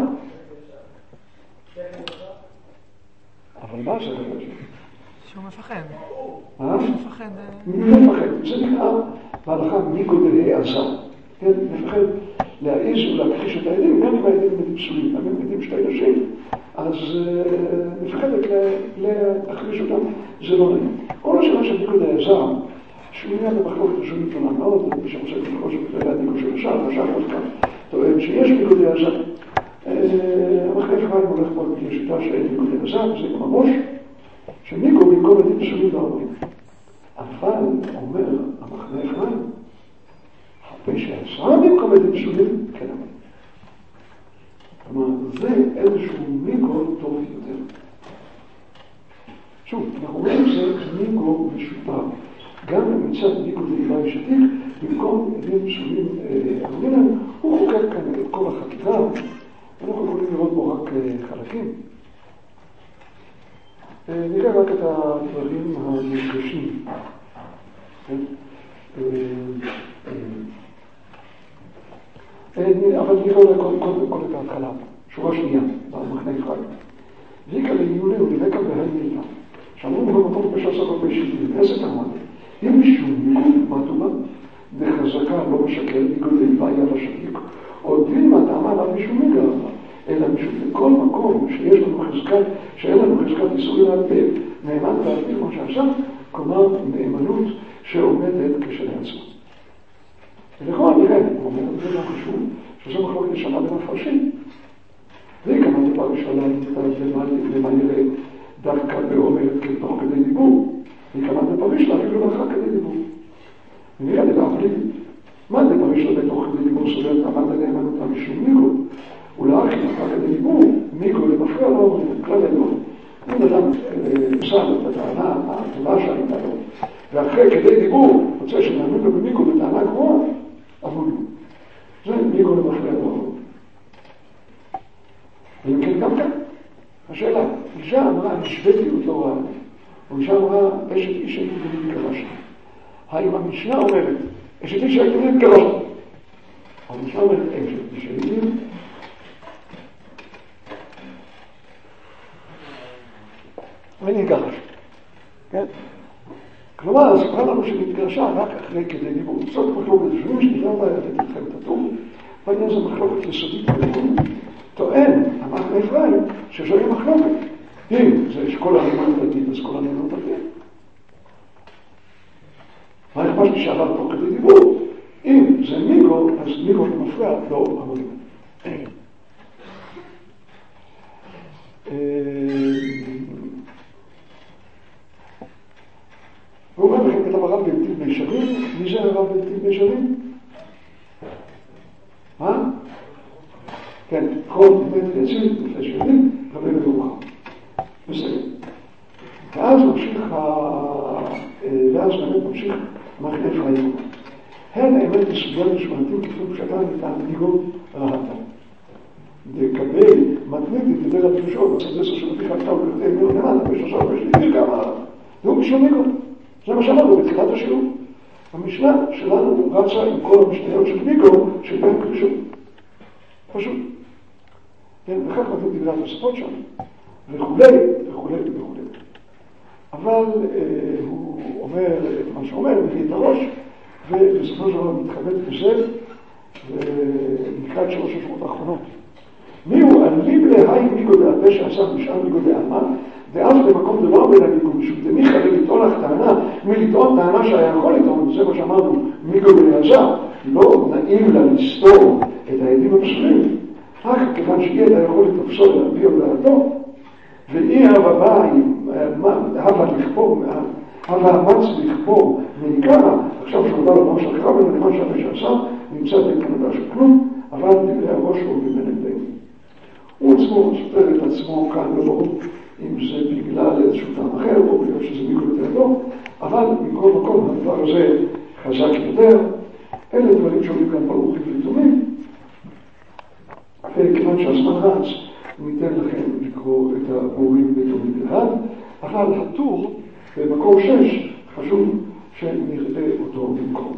[SPEAKER 1] אבל מה זה?
[SPEAKER 2] שהוא מפחד.
[SPEAKER 1] מה?
[SPEAKER 2] שהוא מפחד.
[SPEAKER 1] הוא מפחד. זה נקרא בהלכה מיגו דהי עזר. כן, מפחד להעיז ולהכחיש את העדים, גם אם העדים הם פסולים. אם הם עדים שתי נשים, אז מפחדת להכחיש אותם, זה לא נעים. כל השאלה של מיגו דהי עזר, שהוא נהיה במחלוקת ראשונית שונה מאוד, מי שרוצה לבחור שבכלל הדיקו של השאר, השאר עוד כאן טוען שיש מיגו דהי עזר. המחנה אפרים הולך פה לפי השיטה שאין מיגו דהי עזר, וזה גם הראש, שמיגו במקום עדים פסולים לא אומרים. אבל, אומר המחנה אפרים, הרבה שעזרה במקום עדים פסולים, כן אמרים. כלומר, זה איזשהו מיגו טוב יותר. שוב, אנחנו רואים שזה מיגו משופר. גם מצד מיגו דהילה ישתיק, במקום עדים פסולים אמרים, הוא חוקק כאן את כל החקירה, אנחנו יכולים לראות בו רק חלקים. נראה רק את הדברים המפגשים. אבל נראה אולי קודם כל את ההתחלה, שורה שנייה, במחנה אפרים. ויקה ליולי ולבקה בהלמילה, שאמרו במקום פשע סבא פשיטים, איזה תמד? אם מישהו מיקוד מתומה, בחזקה לא משקר, מיקוד לבעיה לשקיק, או דין מה תאמה עליו מישהו מגרבה, אלא משום בכל מקום שיש לנו חזקת, שאין לנו חזקת איסורים על פה, נאמן להפעיל כמו שעכשיו, כלומר נאמנות שעומדת כשלעצמה. ולכל נראה, הוא אומר, זה לא חשוב, שזה מחלוקת לשנה בין הפרשים. והיא כמה דבר ראשונה למה יראה דווקא באומרת כתוך כדי דיבור, והיא כמה דבר ראשונה אפילו מרחק כדי דיבור. ונראה לי להחליט, מה דבר ראשונה בתוך כדי דיבור סוברת עמד הנאמנות המשום מיגו, ולאחי מרחק כדי דיבור, מיגו למפריע לא אומרים, כלל העליון. אם אדם שם את הטענה הטובה שהייתה לו, ואחרי כדי דיבור רוצה שנאמין לו במיגו בטענה גבוהה, אמרו לו. זה מיגו למפריע לא אומרים. ואם כן גם כאן, השאלה, אישה אמרה, השבטיות לא רעה, או אישה אמרה, אשת איש הייתי בלי גרשת. האם המשנה אומרת, אשת איש הייתי בלי גרשת? המשנה אומרת, אשת איש הייתי ונתגרש. כן? כלומר, סיפרה לנו שנתגרשה רק אחרי כדי דיבור. זאת מחלוקת ראשונים שנראה בה לתת לכם את הטוב, בעניין זה מחלוקת יסודית בדיבור. טוען, המחנה אפרים, שזוהי מחלוקת. אם זה שכל הנאמנות על דין, אז כל הנאמנות על דין. מה אכפת לי שעבר פה כדי דיבור? אם זה מיגו, אז מיגו למפריע, לא אמורים. והוא אומר לכם כתב הרב בנתיב מישרים. מי זה הרב בנתיב מישרים? מה? כל באמת ויציל, לפני שיודעים, רבי ומאוחר. בסדר. ואז ממשיך, ואז באמת ממשיך מערכת אפרים. הן האמת בסוגיה משמעתית כתוב שאתה ניתן ניגוד רהטה. לקבל מתמידית כדי לפשוט, בצד עשר של פתיחה כתב ולכתב מיון למעלה, בשלושה ובשליטים כמה, והוא בשביל ניגוד. זה מה שאמרנו בתחילת השיעור. המשנה שלנו רצה עם כל המשניות של ניגוד של בין קרישות. פשוט. כן, וכך כתוב דברי התוספות שם, וכולי, וכולי, וכולי. אבל אה, הוא אומר את מה שאומר, מביא את הראש, ובסופו של דבר מתחבט בזה, ונקרא את שלוש השורות האחרונות. מיהו אליב להי מיגו דעפה שעשה משאל מיגו דעמה, ואף במקום זה לא הרבה למיגו, משום דמיך הרי לטעון לך טענה, מלטעון טענה שהיה יכול לטעון, זה מה שאמרנו, מיגו ולעזר, לא נעים לה לסתור את העדים הפסולים, רק כיוון שיהיה אתה יכול לתפסו להביע דעתו, ואי הבביים, הבה לכפור, הבה אמץ לכפור מעיקרה, עכשיו שעובר למה שלך ולמה שהפה שעשה, נמצא בהתקנתה של כלום, אבל דברי הראש הוא בבין עמדינו. הוא עצמו סופר את עצמו כאן ולא, אם זה בגלל איזשהו טעם אחר, או בגלל שזה מיגו יותר טוב, אבל מכל מקום הדבר הזה חזק יותר, אלה דברים שעולים כאן ברוך ולתומים, וכיוון שהזמן רץ, ניתן לכם לקרוא את הברורים בתומים בלבד, אבל הטור במקור שש חשוב שנראה אותו במקום.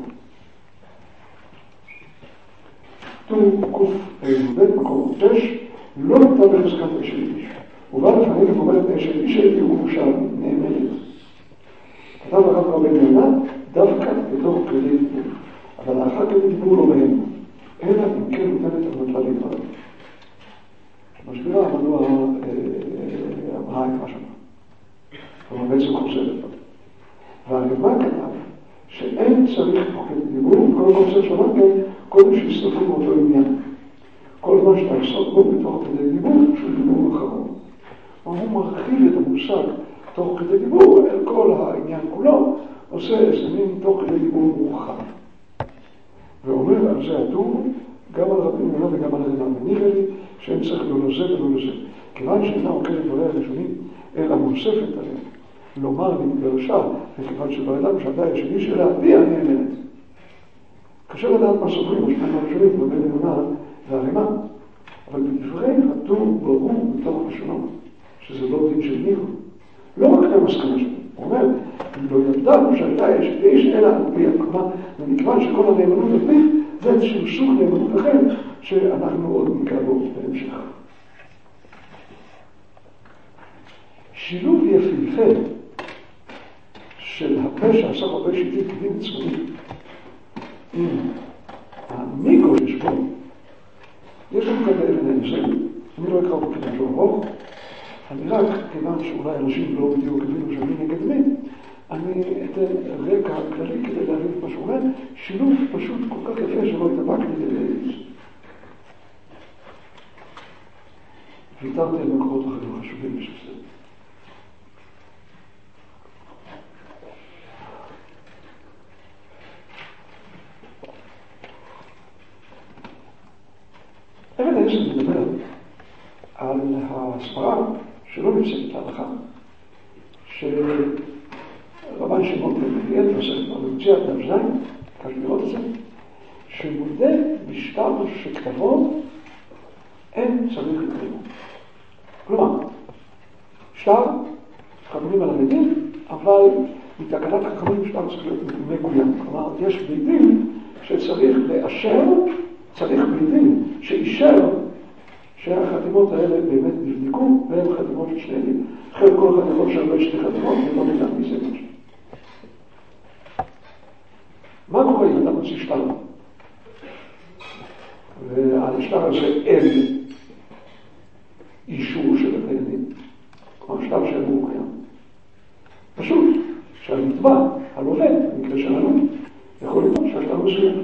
[SPEAKER 1] טור קוף בית מקור שש לא נמצא בחזקת אשת איש. ובא לפנינו ואומרת אשת איש הייתי ומושב נאמנת. כתב הרב רבי נאמנה דווקא בתוך כלי דיבור. אבל האחר כלי דיבור לא בהם. אלא אם כן נותנת המטלה להתראה. מסבירה המנוע אמרה את מה שמה. כלומר בעצם חוזרת. והרמה כתב שאין צריך תוך כדי דיבור, כל הקונספט שאמרתם, קודם שיסתפו באותו עניין. כל מה שאתה עושה בו בתוך כדי דיבור, שהוא דיבור אחרון. הוא מרחיב את המושג תוך כדי דיבור, אל כל העניין כולו, עושה איזה מין תוך כדי דיבור מורחב. ואומר על זה הטור, גם על רבי נאמנה וגם על רבי נראה לי, שאין צריך לא לזה ולא לזה. כיוון שאינה עוקרת דבריה הראשונים, אלא מוספת עליהם. לומר לי בראשה, וכיוון שלא ידענו שהדעה שלי שלה, היא הנאמנת. קשה לדעת מה סופרים, השניים הראשונים, רבי נאמנה והרימה, אבל בדברי הטור ברור בתוך השונות, שזה לא דין של ניגו. לא רק המסקנה שלו, הוא אומר, לא ידענו שהדעה יש איש אלא על פי הקומה, ומכיוון שכל הנאמנות על פי, זה איזשהו סוג נאמנות אחר, שאנחנו עוד נקרא בו בהמשך. שילוב יפהפה של הפה שעשה הרבה שיטית כדין צבאי עם הניגו יש בו, יש לנו כאן אבן הנזל, אני לא אקרא בו כדין שהוא ארוך, אני רק, כיוון שאולי אנשים לא בדיוק הבינו שאני נגד מי, אני אתן רקע כללי כדי להבין את מה שאומר, שילוב פשוט כל כך יפה שלא יתאבק לי לזה. ויתרתי על מקורות אחרים חשובים בשביל זה. אבן העזר מדבר על ההסברה שלא נמצאת להלכה, שרבן שמעון בן גמליאל ועוסק במציאת דף זין, כך לראות את זה, שמודה משטר שכתבו אין צריך לקרימו. כלומר, שטר, חכמים על המדין, אבל מתקנת חכמים שטר צריך להיות מגוים. כלומר, יש בידין שצריך לאשר, צריך בידין שאישר שהחתימות האלה באמת נבדקו, והן חתימות של שני עדים. אחרי כל חתימות שהרבה שתי חתימות, ולא ניתן מזה משהו. מה קורה אם אתה מוציא שטר? ועל השטר הזה אין אישור של הדיינים. כלומר, שטר שאמור קיים. פשוט, שהנתבע, הלווה, במקרה שלנו, יכול לטעון שהשטר מסוים.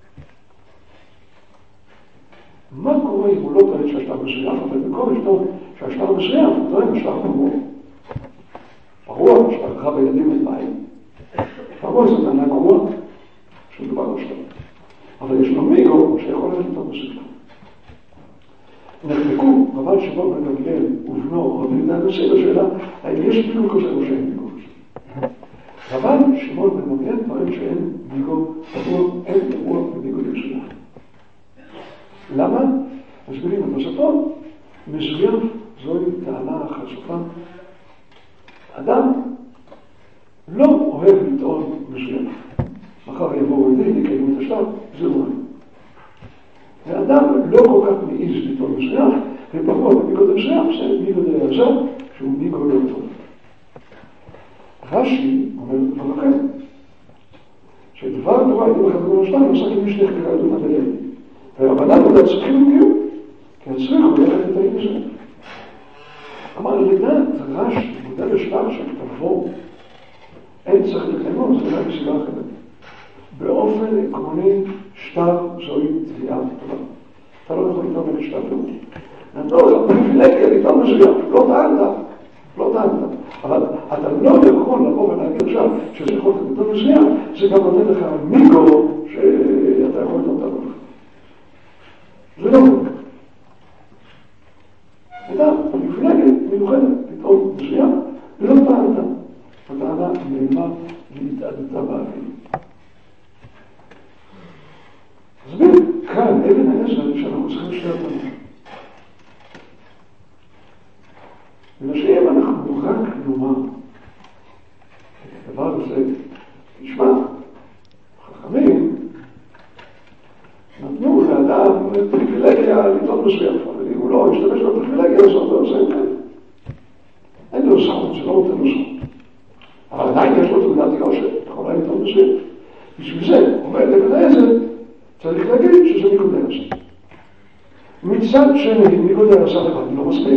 [SPEAKER 1] מה קורה אם הוא לא טוען שהשטר מסוים, אבל במקום לטעון שהשטר מסוים, הוא טוען שהשטר ברור. ברור, שטרך בידים את מים. ברור, זו טענה גרוע, שמדובר על שטר. אבל יש לו מיגו שיכול לטעון מסוים. שמעון בן גמליאל ובנו רבי יהודה הנשיא בשאלה האם יש ביגו כזה או שאין ביגו כזה. אבל שמעון בן גמליאל טוען שאין ביגו עבור, אין אירוע בביגו ירושלים. למה? מסבירים את נוספות, מזויף זוהי טענה חשופה. אדם לא אוהב לטעון מזויף. מחר יבואו עדים, יקיימו את השלב, זה לא אוהב. ואדם לא כל כך מעיז לטעון מזויף, ופחות בביגו מזויף, זה ביגו דעזר, שהוא ביגו לא טוב. רש"י אומר דבר אחר, שדבר התורה ידעו לכם בגלל השלב, עושה כמשליך כרעדות המלאי. והרבנן עוד הצריכים הגיעו, כי הצריכו ללכת את העין הזה. אמר, לדעת רש"י, מודל השלב שכתבו, אין צריך לקיימו, זה רק סיבה אחרת. באופן עקרוני, שטר זוהי תביעה טובה. אתה לא יכול לטעון את שטר טוב. נתנו לך פריבילגיה לטעון מסוים, לא טענת, לא טענת. אבל אתה לא יכול לבוא ולהגיד עכשיו שזה יכול לטעון מסוים, זה גם נותן לך מיגו שאתה יכול לטעון את הלוך. זה לא רק. הייתה פריבילגיה מיוחדת לטעון מסוים, ולא טענת. הטענה נעימה והתעדתה באוויר. אז בין כאן אבן העזר שאנחנו צריכים לשאול אותנו. ולשאם אנחנו רק נאמר את הדבר הזה, תשמע, חכמים נתנו לאדם פריבילגיה לטעון מסוים, אבל אם הוא לא ישתמש בפריבילגיה הזאת, הוא עושה את זה. אין לו זכות, זה לא נותן לו זכות. אבל עדיין יש לו תעודת יושר, יכול היה לטעון מסוים. בשביל זה, אומר אבן העזר, צריך להגיד שזה ניגוד העזר. מצד שני, ניגוד העזר לבד לא מספיק.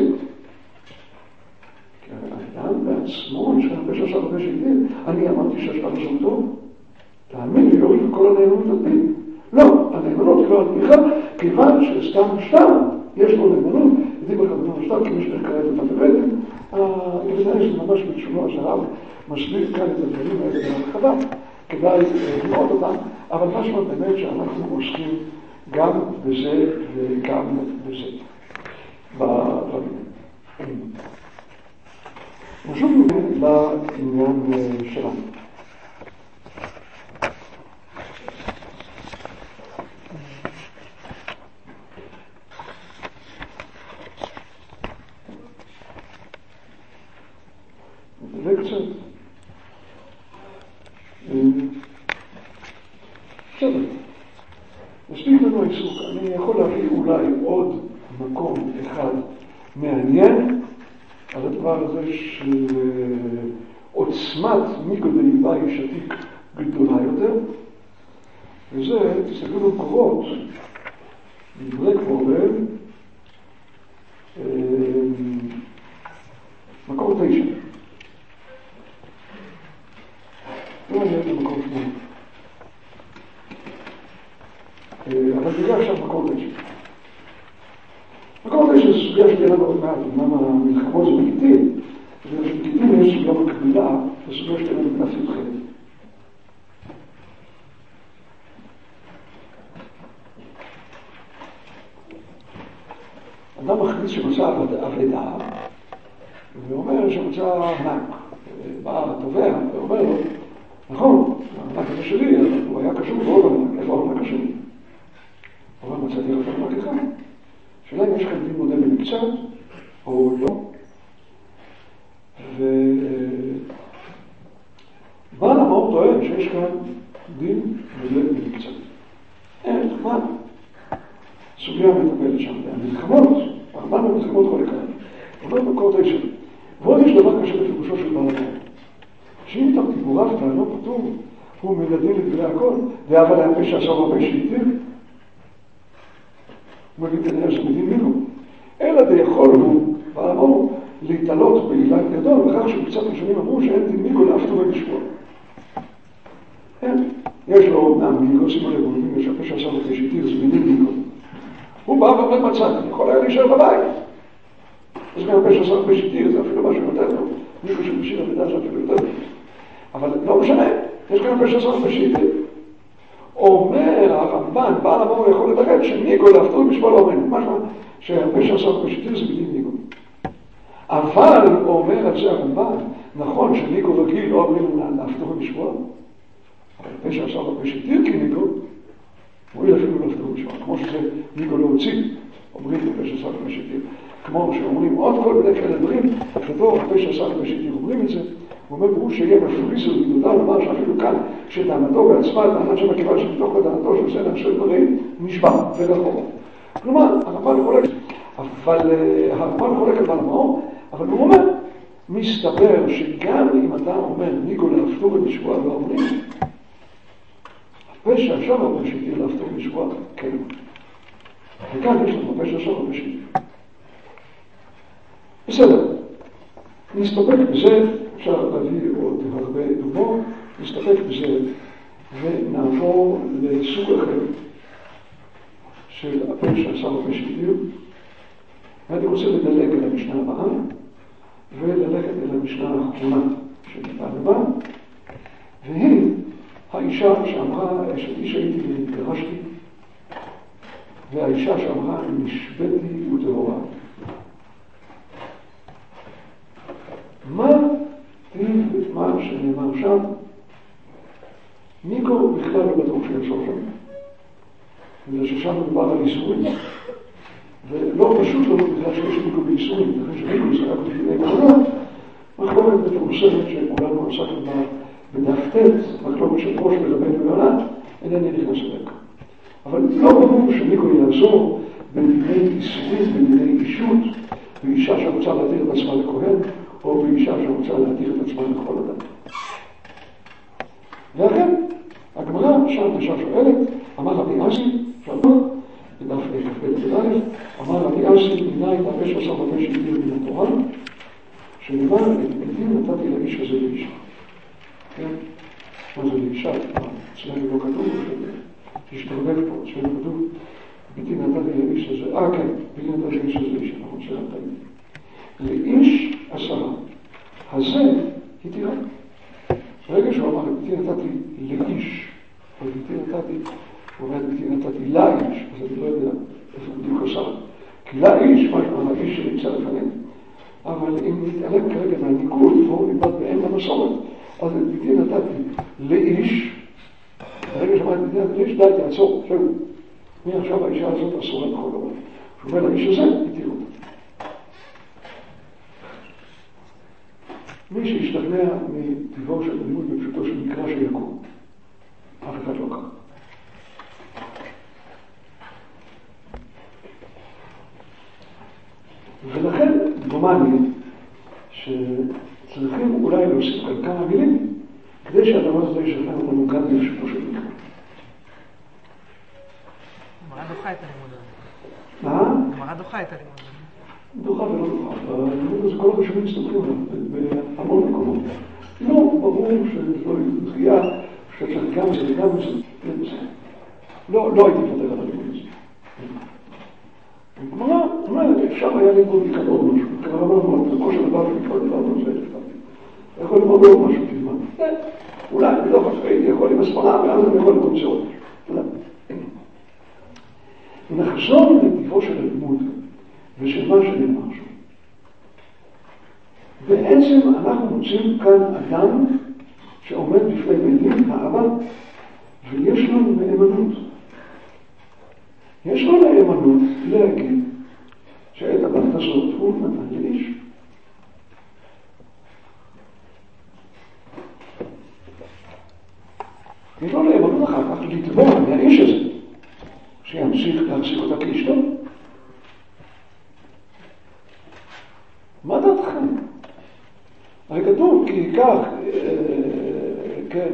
[SPEAKER 1] כי האדם בעצמו, יש כאן פשע שער הרבה שהגדיל, אני אמרתי שהשפעה הזאת טוב. תאמין לי, לא בשביל כל הנאמנות על פי. לא, הנאמנות היא לא על פיך, כיוון שסתם שטר, יש לו נאמנות, יודעים בכוונה שטר, כי מי שנחקרת אותה בבטן, אבן העזר ממש בתשובה שהרב מסביר כאן את הדברים האלה בהרחבה. כדאי לראות אותם, אבל משמע באמת שאנחנו עוסקים גם בזה וגם בזה. בדברים. נשוב לעניין שלנו. נדלג קצת. בסדר, מספיק לנו העיסוק. אני יכול להביא אולי עוד מקום אחד מעניין על הדבר הזה של עוצמת ניגוד איש עתיק גדולה יותר, וזה, תסתכלו במקורות, נדמה כבר בין מקור תשע. לא אני הייתי מקור שמונה. אבל בגלל עכשיו מקור תשע. מקור תשע זה סוגיה שתהיה לנו עוד מעט, אמנם המלחמות זה בגיטין, ובגיטין יש סוגיה מקבילה, זה סוגיה שתהיה לנו בנפי אחרת. אדם מכניס שמצא אבדה, ואומר שמצא ענק, בא התובע, ואומר לו, נכון, הענק הזה שלי, הוא היה קשור בעוד ענק, איפה הענק השני? הוא אומר, מצאתי רק ענק אחד. שאלה אם יש כאן דין מודה במקצת, או לא. ובעל המאור טוען שיש כאן דין מודה במקצת. אין, מה? סוגיה מטפלת שם, והמלחמות, הרבה מהמלחמות כל לכאן, עובד מקור תשע. ועוד יש דבר קשה בפירושו של בעל המאור. שאם אתה תיבורך ואינו פטור, הוא מגדין את דברי הכל, ואבל היה פשע עשה הרבה שהתיר. הוא מבין כנראה שמבין מינו. אלא דיכול הוא, בעל המאור, להתעלות בעילת גדול, וכך שקצת ראשונים אמרו שאין דין מיגו לאף טובה לשמוע. אין. יש לו אומנם מיגו, שימו לב, הוא מבין שהפשע עשה הרבה שהתיר, זמינים מיגו. הוא בא ואומר מצד, אני יכול היה להישאר בבית. אז גם הפשע עשה הרבה שהתיר, זה אפילו משהו יותר טוב. מיגו שבשיר המידע זה אפילו יותר טוב. אבל לא משנה, יש כאן פשע עשה הרבה שהתיר. אומר הרמב"ן, בעל המאור יכול לדעת שמיגו להפתור בשבוע לא אומרים. משמע שהפשע עשה הרבה שהתיר זה בדיוק מיגו. אבל הוא אומר על זה הרמב"ן, נכון שניקו רגיל לא אומרים להפטור משבוע, אבל פשע עשה לו פשע תיר כניקו, הוא יהיה אפילו להפטור משבוע, כמו שזה ניקו לא הוציא, אומרים לפשע עשה לו פשע תיר. כמו שאומרים עוד כל מיני כאלה דברים, כשתור הפשע עשה לו פשע תיר אומרים את זה, הוא אומר ברור שיהיה מפוריסו ומידודה לומר שאפילו כאן, שטענתו בעצמה, טענת שם הכיוון שמתוך טענתו של סנר של דברים, נשבע ולחובה. כלומר, הרמב"ן חולק, אבל הרמב"ן חולק על בעל המאור, אבל הוא אומר, מסתבר שגם אם אתה אומר ניקו להפטור בשבוע ואומרים, הפשע שם אומר שתהיה להפטור בשבוע, כן. וכאן יש לנו הפשע שם אומר שתהיה. בסדר, נסתפק בזה, אפשר להביא עוד הרבה דוגמאות, נסתפק בזה ונעבור לסוג אחר של הפשע שם אומר שתהיה. ואני רוצה לדלג על המשנה הבאה וללכת אל המשנה האחרונה של הבאה, והיא האישה שאמרה, אשתי שהייתי והתגרשתי, והאישה שאמרה, נשבתי וטהורה. מה טיב את מה שנאמר שם? ניקו בכלל לא בטוח שיחשוב שם, בגלל ששם מדובר על איסורים. ולא פשוט לנו בכלל שיש ניקו באיסורים, אחרי שניקו זה רק לפני מעלה, מחלוקת מפורסמת שכולנו עסקנו בה בדף ט', מחלוקת של ראש מלמד ומעלה, אינני נכנס אליך. אבל לא ברור שניקו יעזור בדיני איסורים, בדיני אישות, באישה שרוצה להתיר את עצמה לכהן, או באישה שרוצה להתיר את עצמה לכל אדם. ואכן, הגמרא שם אישה שואלת, אמר רבי אסי, שאמר, בדף כ"ב בד', אמר רבי אסי, מינה את הפשע עשה בפשע התיר מן התורה, שנאמר, את בדין נתתי לאיש הזה לאישה. כן? מה זה לאישה? אצלנו לא כתוב, תשתרבב פה, אצלנו כתוב, בדין נתתי לאיש הזה, אה כן, בדין נתתי לאיש הזה לאישה, נכון, שאלה תמיד. לאיש עשרה. הזה התירה. ברגע שהוא אמר, בדין נתתי לאיש, או בדין נתתי, הוא אומר, בדין נתתי לאיש, אז אני לא יודע איפה בדיוק עשה. כי לאיש, מה שאומר, האיש שנמצא לפנינו. אבל אם נתעלם כרגע מהניקוד, והוא נבד באין המסורת, אז בדין נתתי לאיש, ברגע שאמר, בדין נתתי לאיש, די, תעצור, זהו. מעכשיו האישה הזאת אסורה בכל דבר. שהוא אומר, לאיש הזה התירו. מי שהשתכנע מטבעו של לימוד בפשוטו של מקרא שיקום, אף אחד לא קרה. ולכן דומני שצריכים אולי להוסיף על כמה מילים כדי שהדבר הזה ישכנע אותנו גם בפשוטו של מקרא.
[SPEAKER 2] גמרא דוחה את הלימוד הזה.
[SPEAKER 1] מה?
[SPEAKER 2] גמרא דוחה את הלימוד הזה. דוחה
[SPEAKER 1] ולא דוחה. הלימוד הזה כל הרשמים מסתמכים עליו בהמון מקומות. לא, ברור שזו דחייה, שצריך גם זה וגם זה. לא, לא הייתי פותר על הלימוד הזה. גמרא, אומרת, אפשר היה ללמוד מכאן עוד משהו. כבר אמרנו, בסופו של דבר שמקרא דיברנו על זה לפעמים. אתה יכול ללמוד עוד משהו, תלמד. אולי, בתוך אחרי, הייתי יכול עם הספרה, ואז אני יכול ללמוד שעוד משהו. נחזור לטיבו של הלימוד ושל מה שנאמר שם. בעצם אנחנו מוצאים כאן אדם שעומד בפני בית דין, האבא, ויש לו נאמנות. יש לו נאמנות להגיד שאת הבת הזאת הוא נתן לאיש. יש לו נאמנות אחר כך לתבוע מהאיש הזה שימשיך להחזיק אותה כאשתו. מה דעתכם? הרי כתוב כי כך, כן,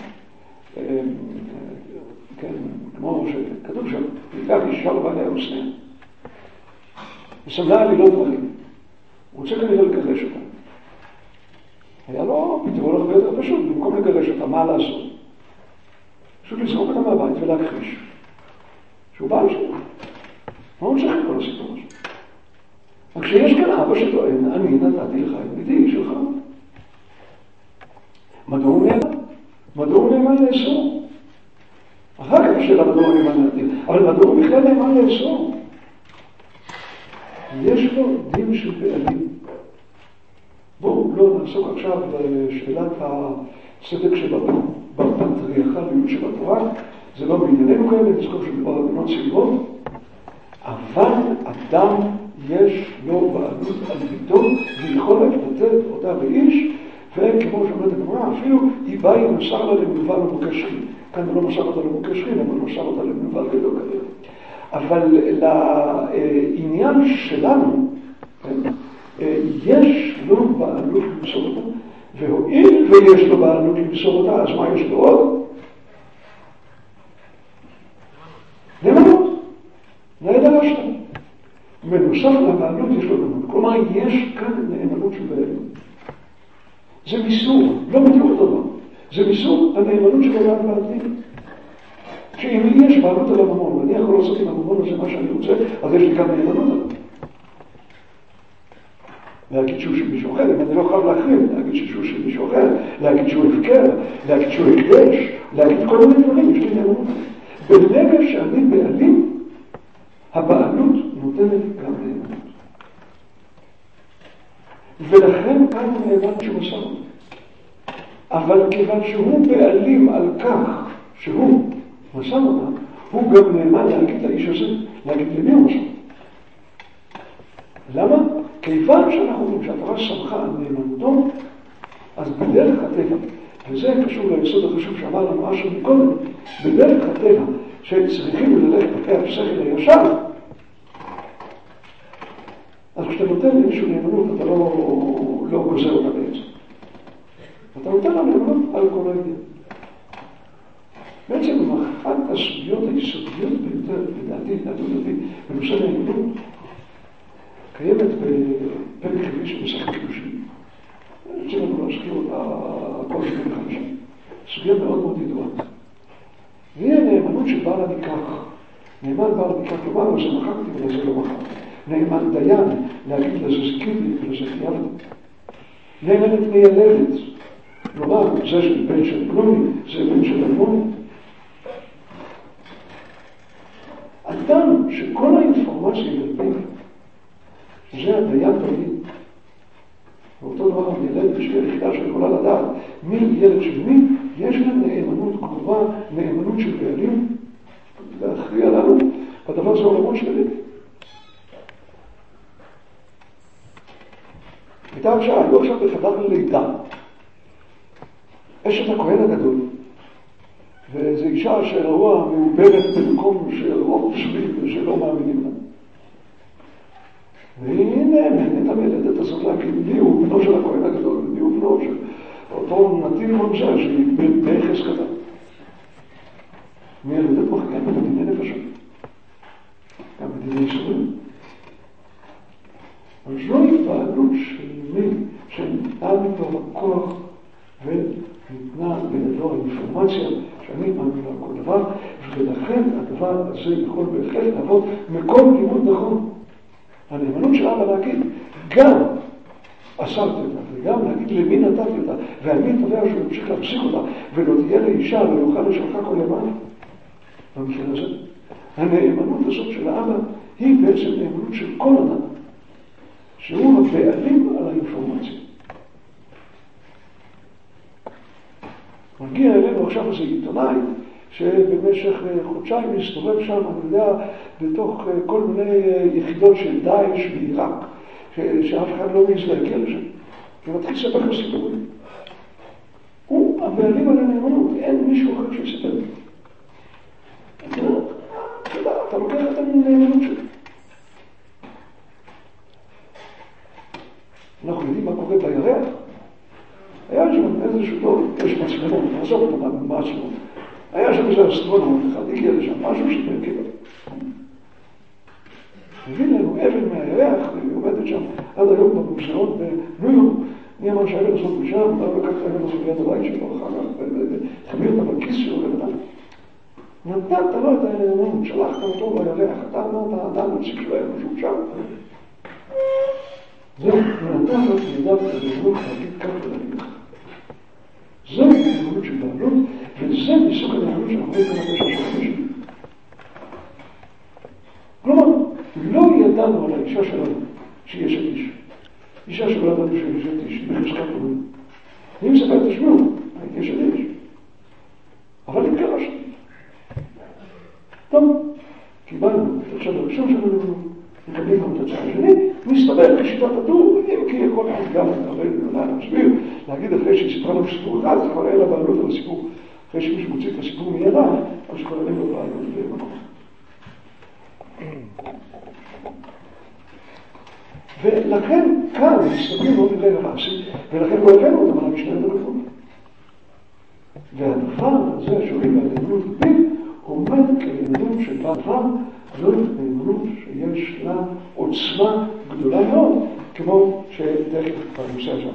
[SPEAKER 1] כן, כמו שכתוב שם, כי כך אישה לבעלי האוסניה. וסמלה עלילות דברים. הוא רוצה כנראה לגרש אותה. היה לו פתרון הרבה יותר פשוט, במקום לגרש אותה, מה לעשות? פשוט לזרוק אותה מהבית ולהכחיש. שהוא בעל שלו. מה הוא צריך את כל הסיפור הזה? רק שיש כאן אבא שטוען, אני נתתי לך את ביתי שלך. מדוע הוא נאמן? מדוע הוא נאמן לאסור? אחר כך השאלה מדוע הוא נאמן להתיר, אבל מדוע הוא בכלל נאמן לאסור? יש לו דין של בעלים. נעסוק עכשיו בשאלת הצדק שבפטריארכליות של התורה. זה לא בענייננו כאלה, נזכור שמדובר על בנות צעירות, אבל אדם יש לו בעלות על ביתו, ויכול לתת אותה באיש, וכמו שאומרת הגמרא, אפילו היא באה עם מסר לה למנוול ומוכה שכין. כאן לא מסר אותה למוכה שכין, אבל מסר אותה למנוול גדול כנראה. אבל לעניין שלנו, יש לו בעלות למסור אותה, והואיל ויש לו בעלות למסור אותה, אז מה יש לו עוד? נאמנות. נהדר השתה. בנוסף לבעלות יש לו נאמנות. כלומר, יש כאן נאמנות של בעלות. זה מיסור, לא בדיוק אותו דבר. זה מיסור הנאמנות של בעלות בעתיד. שאם לי יש בעלות על הממון, ואני יכול לעשות עם הממון הזה מה שאני רוצה, אז יש לי כאן נאמנות עליו. להגיד שהוא של מישהו אחר, אם אני לא חייב להחרים, להגיד שהוא של מישהו אחר, להגיד שהוא הפקר, להגיד שהוא הקדש, להגיד כל מיני דברים, יש לי נאמנות. ברגע שאני בעלים, הבעלות נותנת גם נאמנות. ולכן כאן נאמנות שהוא מסר. אבל כיוון שהוא בעלים על כך שהוא מסר אותה, הוא גם נאמן להגיד לאיש הזה, להגיד למי הוא מסר. למה? כיוון שאנחנו אומרים שהתורה סמכה על נאמנותו, אז בדרך הטבע, וזה קשור ליסוד החשוב שאמר לנו אשר מקודם, בדרך הטבע שצריכים ללכת אחרי השכל הישר, אז כשאתה נותן למישהו נאמנות, אתה לא, לא גוזר אותה בעצם. אתה נותן לה נאמנות על כל העניין. בעצם אחת הסוגיות היסודיות ביותר, לדעתי, לדעתי, בנושא נאמנות, קיימת בפרק חמישי של מסכת קידושין. אני רוצה לנו להזכיר אותה כל שבעים וחמישים. סוגיה מאוד מאוד ידועה. והיא הנאמנות של בעל הניקח. נאמן בעל הניקח לומר, אבל זה מחקתי ולזה לא מחקתי. נאמן דיין, להגיד לזה זכיתי ולזה חייבתי. נאמנת מיילדת, לומר, זה של בן של פלוני, זה בן של אלמוני. אדם שכל האינפורמציה היא בפיו, זה הדיין בדין. ואותו דבר ילד בשביל היחידה שיכולה לדעת מי ילד של מי, יש להם נאמנות גבוהה, נאמנות של בעלים, להכריע לנו, הדבר זה עולמות של בעלים. הייתה עכשיו, היו עכשיו בחדר לידה. אשת הכהן הגדול, וזו אישה שראוה מעוברת במקום שרוב שביל ושלא מאמינים לה. והיא נאמנת המילדת הזאת להגיד מי הוא בנו של הכהן הגדול, ומי הוא בנו של אותו נתיב ממזר שהיא ביחס קטן. מילדת מחקן במדיני נפשות, גם מדיני ישראלים. אבל זוהי בעלות של מי שניתן לו הכוח וניתנה בידו האינפורמציה שאני מאמין על כל דבר, ולכן הדבר הזה יכול בהחלט לעבוד מכל לימוד נכון. הנאמנות של אבא להגיד, גם אסרתי אותה, וגם להגיד למי נתתי אותה, והמי תובע שהוא ימשיך להפסיק אותה, ולא תהיה לאישה, לא יוכל לשלחה כל ימיים. במקרה הזה, הנאמנות הזאת של האבא היא בעצם נאמנות של כל אדם, שהוא הבעלים על האינפורמציה. מגיע אלינו עכשיו איזה עיתונאי, שבמשך חודשיים מסתובב שם, אני יודע, בתוך כל מיני יחידות של דאעש בעיראק, שאף אחד לא מעז להגיע לשם. ומתחיל לספר לך סיפורים. הוא הבעלים על הנאמנות, אין מישהו אחר שיספר. אתה יודע, אתה לוקח את הנאמנות שלו. אנחנו יודעים מה קורה בירח. היה שם איזשהו טוב, יש מצלמות, נעזור אותם מהמצלמות. היה שם איזה אסטרונאוט אחד, הגיע לשם משהו שברכב. הביא לנו אבן מהירח, והיא עומדת שם עד היום במוזיאון בניו יורק. מי אמר שהאבן הזאת משם, לא לקח את האבן הזאת ליד הבית שלו אחר כך, וחביא אותה בכיס שלו לבן. נתת לו את הנאמנות, שלחת אותו בירח, אתה אמרת, אתה הנציג שלו היה משהו שם. זהו, ונתת לו את מידת הנאמנות להגיד כך ולהגיד לך. זו הנאמנות של בעלות, וזה מסוג הנאמנות שאנחנו רואים כאן הפשע של חמישים. כלומר, לא ידענו על האישה שלנו שיש את איש. אישה שלא ידענו שיש את איש, בחזקת אומרים. סיפור אחד, זה כבר אין לה בעלות על הסיפור. אחרי שמישהו מוציא את הסיפור מידיו, אז כבר אין לו בעלות במקום. ולכן כאן מסתכלים מאוד נראה לרעשי, ולכן לא הבאנו אותם על המשנה לרפואה. והדבר הזה שואלים על נאמנות פנימית, עומד כנאמנות של דבר, זאת נאמנות שיש לה עוצמה גדולה מאוד, כמו שתכף כבר נושא הזה.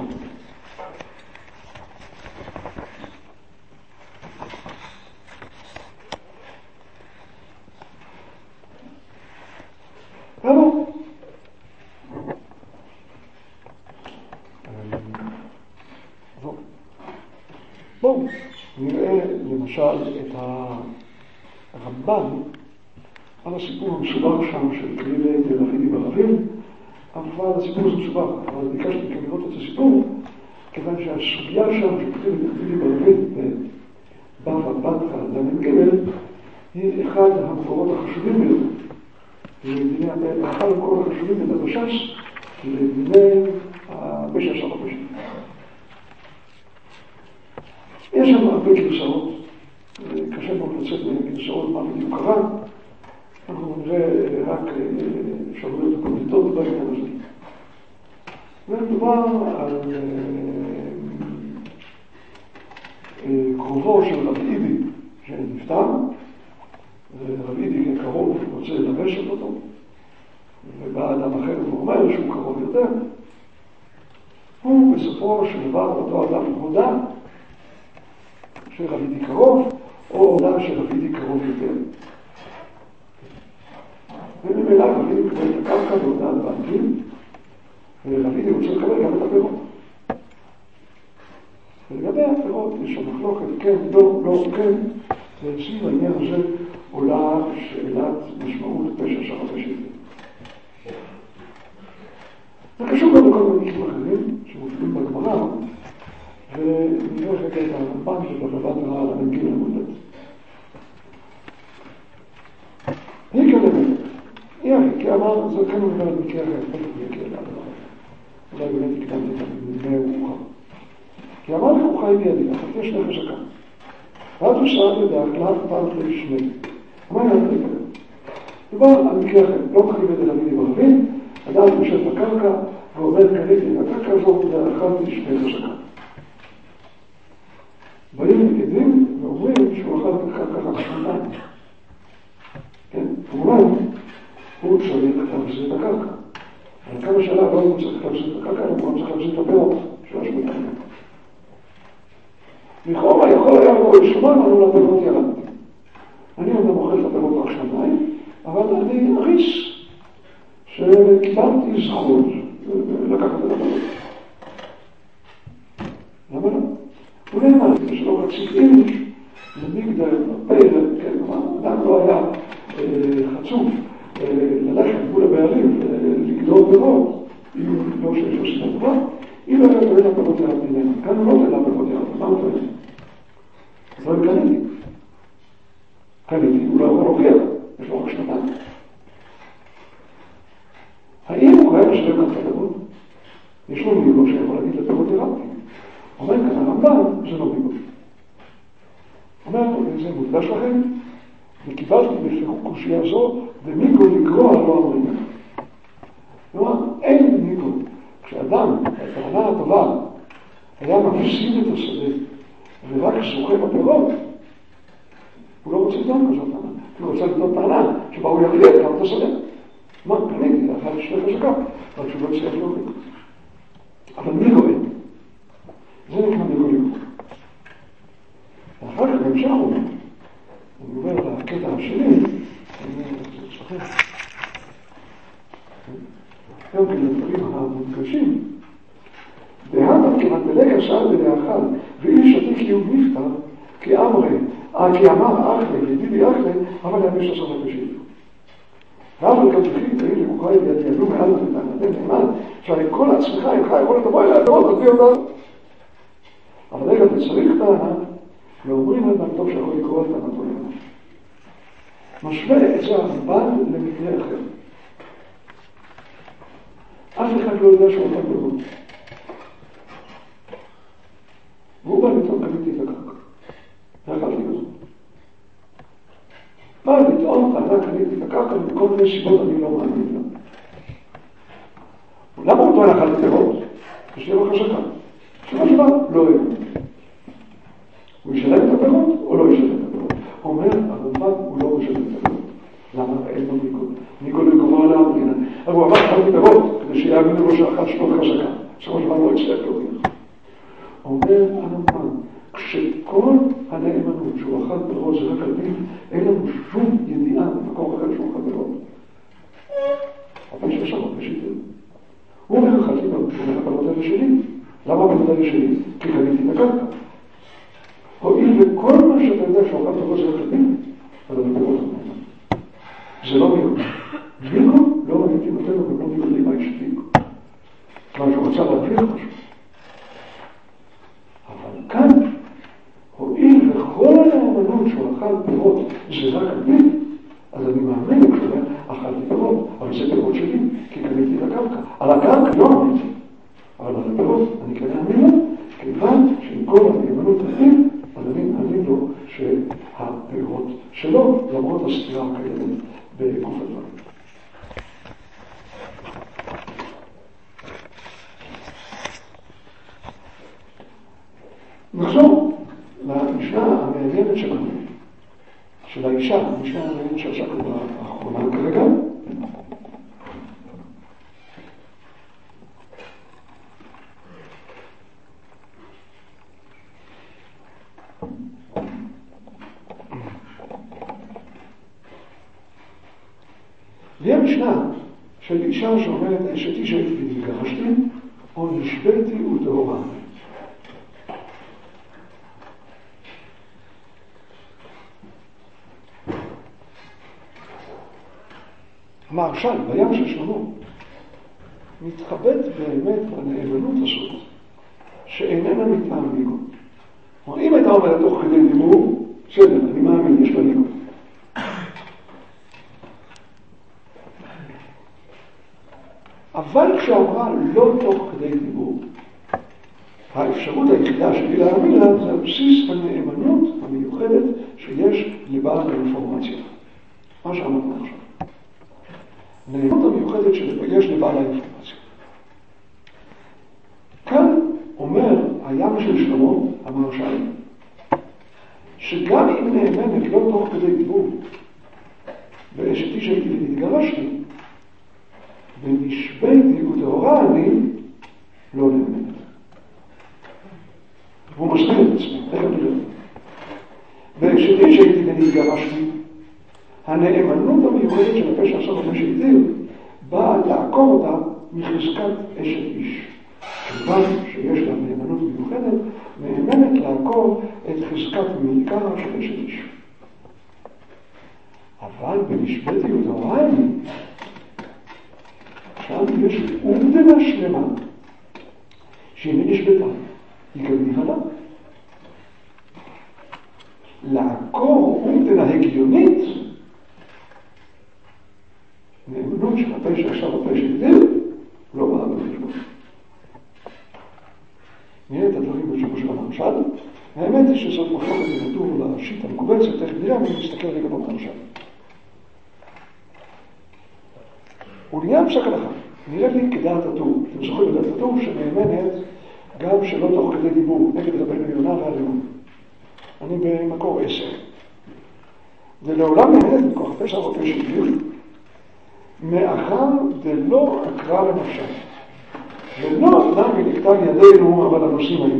[SPEAKER 1] בואו. בואו נראה למשל את הרמב"ן על הסיפור המסובך שם של כלילי דרבידי ברבים, אבל הסיפור הזה מסובך, אבל ביקשתי מכם לראות את הסיפור, כיוון שהסוגיה שם שפותחים את דרבידי ברבים בבבא בתרא דף ג' היא אחד המקורות החשובים ביותר. אחד המקורות החשובים ביותר בש"ס לדיני הפשע עשר חודשים. יש שם הרבה גרסאות, קשה מאוד לצאת מגרסאות מה בדיוק קרה, אנחנו נראה רק אפשרויות הקונדיטות בעניין הזה. ומדובר על קרובו של רב אידי שנפטר, ורב אידי כקרוב רוצה לרשת אותו, ובא אדם אחר ואומר שהוא קרוב יותר, הוא בסופו של דבר אותו אדם הודע שרבידי קרוב, או הודע שרבידי קרוב יותר. וממילא רבידי מקבל את הקרקע בהודעת בנקים, ורבידי רוצה לקבל גם את הפירות. ולגבי הפירות יש שם מחלוקת, כן, לא, לא, כן, וסביב העניין הזה עולה שאלת משמעות פשע עשר חודשים. זה קשור גם לכל מיני מקרים אחרים שמופיעים בגמרא, ונראה רגע את הרמב"ן של בבא בתרא על המגיל המולדת. היא כלמדת, היא אחי, כי אמר, זה כאן מדבר על מקרה אחר, פתח יקר לדבר. אולי באמת הקדמתי את המבנה הוכחה. כי אמר לי הוכחה היא בידי, אחת יש נכס הקם. ואז הוא שאל לדעת, לאט פעם לשני. אמר לי, אני אקדם. דובר על מקרה אחר, לא קריב את אלמידי ברבים, אדם יושב בקרקע, ועומד קניתי בקרקע הזו, ואחת שני נכס הקם. באים עדים ואומרים שהוא אכל את הקרקע רק שנתיים. כן, כמובן, הוא צריך להחזיר את הקרקע. אבל כמה שאלה לא הוא צריך להחזיר את הקרקע, הוא צריך להחזיר את הפירות של השמונה. לכאורה יכול היה לבוא לשמונה, אבל הפירות ירדתי. אני עוד מוכר את הפירות רק שנתיים, אבל אני אריס שקיבלתי זכות לקחת את הפירות. למה לא? הוא נאמר, שלא רציק אימש, למגדל, פרק, כן, אדם לא היה חצוף ללכת מול הבעלים ולגדול פירות, אם לא שיש לו סיבה טובה, אם לא היה תוהה לפירות ירד ממנו. כאן הוא לא תוהה לפירות ירד, מה הוא תוהה? אז לא קניתי. קניתי, הוא לא יכול להוכיח, יש לו רק שנתיים. האם הוא היה משלם כאן את הפירות? יש לו מיגו שיכול להגיד לפירות ירדתי. אומר כאן הרמב"ן, זה לא מיגו. אומר, זה מוקדש לכם, וקיבלתי בפירוק קושייה זו, ומיגו לגרוע לא אמרים. כלומר, אין מיגו. כשאדם, הטענה הטובה, היה מפסיד את השדה, ורק זוכה בפירות, הוא לא רוצה לטעון כזאת טענה. הוא רוצה לטעון טענה, שבה הוא יחליט גם את השדה. מה, קניתי, אחת שתי חזקה, רק שהוא לא צריך להוריד. אבל מיגו אין. זה נקרא מיגו לגרוע. ואחר כך בהמשך הוא אומר, אני אומר את הקטע השני, אני אומר את זה אצלכם. גם כן לדברים המונגשים, דהמה כמנדלק עשר בדאכל, ואיש עתיק יהוד נפטר, כי אמרי, כי אמר אחלה, ידידי אחלה, אבל יבש עשר חודשים. אבל גם תחיל תהי לקוחי וידענו מעל ותענתם נאמן, שהרי כל עצמך אינך יכול לבוא אליה לראות על פי אותה. אבל רגע, תצריך טענה, ואומרים את טוב שיכול לקרוא את טענתו למה. משווה את זה הרמב"ן למקרה אחר. אף אחד לא יודע שהוא אותם לראות. והוא בא לטעון קניתי את הקרקע. והקרקע לא. בא לטעון טענה קניתי את הקרקע, ומכל מיני סיבות אני לא מאמין לה. למה הוא טוען אכל פירות? שתהיה לו חזקה. שמה שבא, לא יהיה. הוא ישלם את הפירות או לא ישלם את הפירות? הוא אומר, הרמב"ן הוא לא משלם את הפירות. למה? אין לו ניגוד. ניגוד לגמור על המדינה. אבל הוא אמר אכל פירות, כדי שיאמינו לו שאכל שנות חזקה. שמה שבא לא יצטרך להוביל. אומר הרמב"ן, כשכל הנאמנות שהוא אכל פירות זה רק על פיו, אין לנו שום ידיעה במקום אחר שהוא אכל פירות. אבל יש שם הרבה שיטה. הוא אומר, אכלתי פירות, הוא אומר, הפירות האלה שלי. למה הפירות האלה שלי? כי קניתי את הקרקע. הואיל וכל מה שאתה יודע שהוא אכל פירות זה רק על פיו, אבל הפירות הנאמן. זה לא מיוחד. מיקו לא הייתי נותן לו ולא מיוחד למה יש מיקו. מה שהוא רצה להבליח משהו. אבל כאן, הואיל וכל הנאמנות שהוא אכל פירות זה רק על פיו, אז אני מאמין כשאומר, אכלתי פירות, אבל זה פירות שלי, כי קניתי את הקרקע. על הקרקע לא אמרתי, אבל על הפירות אני כן מאמין לו, כיוון שעם כל הנאמנות לפיו, אז אני מאמין לו שהפירות שלו, למרות הסתירה הקיימת בגוף הדברים. נחזור למשנה המעניינת שלנו, של האישה, המשנה המעניינת שעסקנו באחרונה כרגע. והיא המשנה של אישה שאומרת, אשת איש הייתי ונתגרשתי, או נשבעתי וטהורה. המהרש"ל, בים של שלמה, מתחבט באמת בנאמנות הזאת, שאיננה מטעם ניגוד. כלומר, אם הייתה אומרת תוך כדי דיבור, בסדר, אני מאמין, יש לה ניגוד. אבל כשאמרה לא תוך כדי דיבור, האפשרות היחידה שלי להאמין לה זה על בסיס הנאמנות המיוחדת שיש לבעל האינפורמציה. מה שאמרנו עכשיו. הנאמנות המיוחדת שיש לבעל האינפורמציה. כאן אומר הים של שלמה, המהרש"ל, שגם אם נאמנת לא תוך כדי דיבור, ואשת איש הייתי ונתגרשתי, ונשבעתי וטהורה אני לא נאמנת. והוא מסביר את עצמי, תכף נראה. ואשת איש הייתי ונתגרשתי, הנאמנות המיוחדת של הפה שעשה במה שהגדיר, באה לעקור אותה מחזקת אשת איש. כיוון שיש לה נאמנות מיוחדת, נאמנת לעקור את חזקת מלכה של אשת איש. אבל בנשבעתי וטהורה אני, שם יש אומדנה שלמה, שהיא נשבתה, היא גם נהלה. לעקור אומדנה הגיונית, נאמנות של הפה שעכשיו הפה שהגדיר, לא באה בחשבון. נראה את הדברים בשבוע של המהרש"ל. האמת היא שזאת מחלוקת בנטור לשיטה המקובצת, תכף נראה, אני מסתכל רגע במהרש"ל. ולעניין פסק הלכה, נראה לי כדעת הטור, אתם זוכרים בדעת הטור שנאמנת גם שלא תוך כדי דיבור, נגד רבנו יונה והלאום. אני במקור עשר. ולעולם נאמנת מכוח הפה שער הפה שהגדיר, מאחר דלא אקרא לנפשה. ולא נמי נקטן ידינו, אבל הנושאים היו.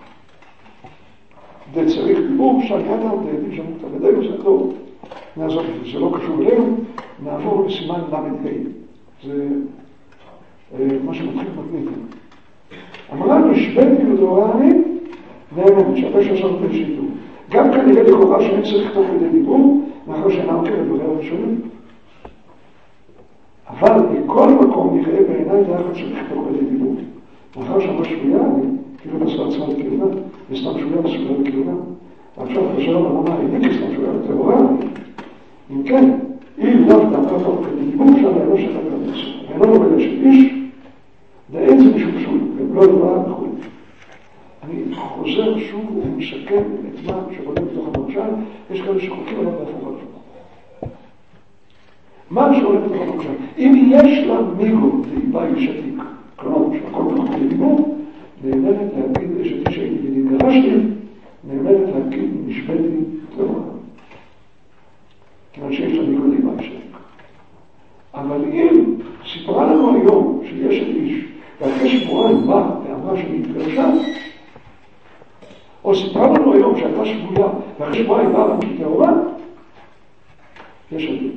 [SPEAKER 1] וצריך דיבור שאני אדם דיידים שמות על ידינו, זה לא נעזוב את זה, זה לא קשור אלינו, נעבור לסימן למד ה'. זה מה שמתחיל מתנית. אמרה נשבעתי וטהורה אני, נאמנת, שהפה שעשה בפה שהגדיר. גם כנראה לכאורה שאין צריך תוך כדי דיבור, מאחר שאינה עוקרת דבריה הראשונים. אבל בכל מקום נראה בעיניי דרך צריך תוך כדי דיבור. מאחר שאמרה שבויה, אני כאילו נעשה עצמה לכהונה, וסתם שבויה מסוגלה לכהונה. ועכשיו השלום אמרה, איני כסתם שבויה לטהורה. אם כן, אם לאו דווקא תוך כדי דיבור, שם אינו שלה ולמס. אינו עובד של איש, ואין זה משום שום, והם לא דבר וכו'. אני חוזר שוב סיכם את מה שבונה בתוך המרשל, יש כאלה שחוקים עליו בהפוך על הפוך. מה שעולה בתוך המרשל, אם יש לה מיגו ואיבה איש עתיק, כלומר שהכל בתוך מיגו, נאמנת להגיד אשת איש הייתי ונתגרשתי, נאמנת להגיד נשבתי תאורה. כיוון שיש לה מיגו ואיבה איש עתיק. אבל אם סיפרה לנו היום שיש את איש, ואחרי שבועיים באה ואמרה שהיא התגרשה, או סיפרה לנו היום שהייתה שבויה, ואחרי שבועיים באה והיא תאורה, יש עתיד.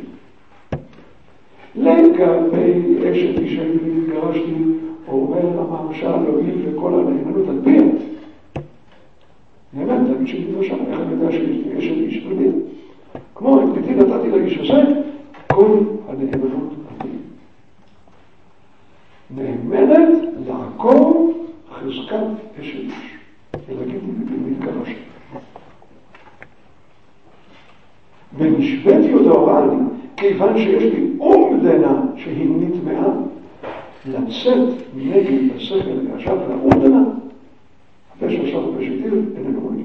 [SPEAKER 1] לגבי אשת איש הייתי והתגרשתי, או אומר המרשל הועיל וכל הנאמנות על פיה, נאמנת להגיד שהיא התגרשה, איך אני יודע שיש את איש על פיה? כמו את ביתי נתתי לאיש הזה, כל הנאמנות על פיה. נאמנת לעקור חזקת אשת איש, ולהגיד להתגרש. ונשבתי אותה לי, כיוון שיש לי אומדנה שהיא נטמעה, לצאת נגד השכל הישר והאומדנה, הפשע עשר הפשע תיר, איננו רואים.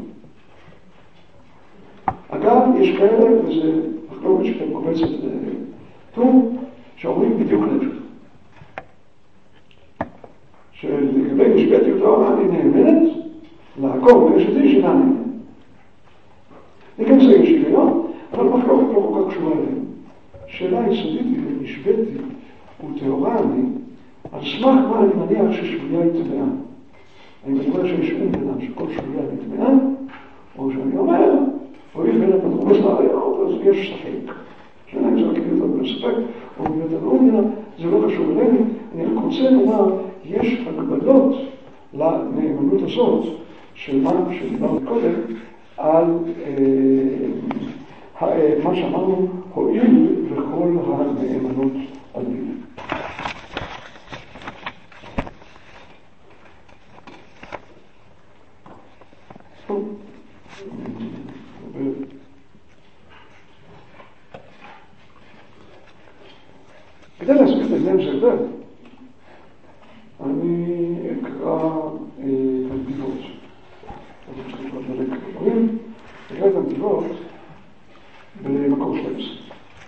[SPEAKER 1] אגב, יש כאלה, וזה מחלוקת שאתם קובצת טור, שאומרים בדיוק להפך. שלגבי נשבתי אותו, אני נאמנת לעקור באשת איש אינה נאמנת. לכן זה יש היגיון, אבל מחלוקת לא כל כך קשורה אליהם. שאלה יסודית היא, נשבתי וטהורה אני, על סמך מה אני מניח ששבויה היא טמאה. אני מדבר שיש אומדנה שכל שבויה היא טמאה, או שאני אומר, הואיל בין הפתרומס לעריות, אז יש ספק. שאלה אם זה רק יהיה אותנו לספק, או להיות על אומדנה, זה לא חשוב אלינו. אני רק רוצה לומר, יש הגבלות לנאמנות הזאת, של מה שדיברנו קודם, על אה, מה שאמרנו, הועיל וכל הנאמנות על דין. כדי להסביר את העניין של זה, אני אקרא תנתיבות. אני צריך לקרוא דלק דברים, אקרא תנתיבות במקור שתים עשרה.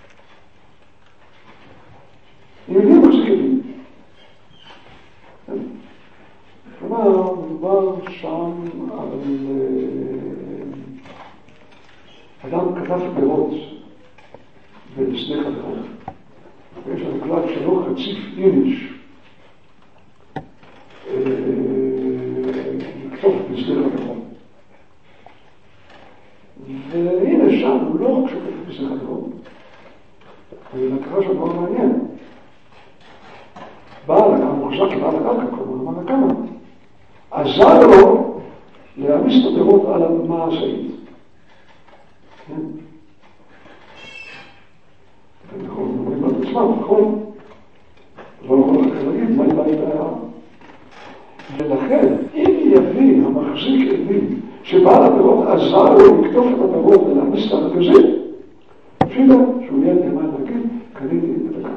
[SPEAKER 1] אם יודעים מה זה כלים. כלומר, מדובר שם על אדם כתב פירות בשדה חברו. ויש לנו כלל שלא חציף איניש לכתוב בשדה חברו. והנה שם הוא לא רק שוקף בשדה חברו, אלא קרא שם מאוד מעניין. בעל הקרקע, מוחזק לבעל הקרקע, כלומר, אמר כמה. עזר לו להעמיס את הפירות על הבמה העשאית. אתם יכולים לומרים על עצמם, נכון? לא יכול לך להגיד מה היא בעיה. ולכן, אם יביא המחזיק עדים שבעל הפירות עזר לו לקטוף את הפירות ולהעמיס את המרכזית, אפילו שהוא יד ימן להגיד, קניתי את הקרקע.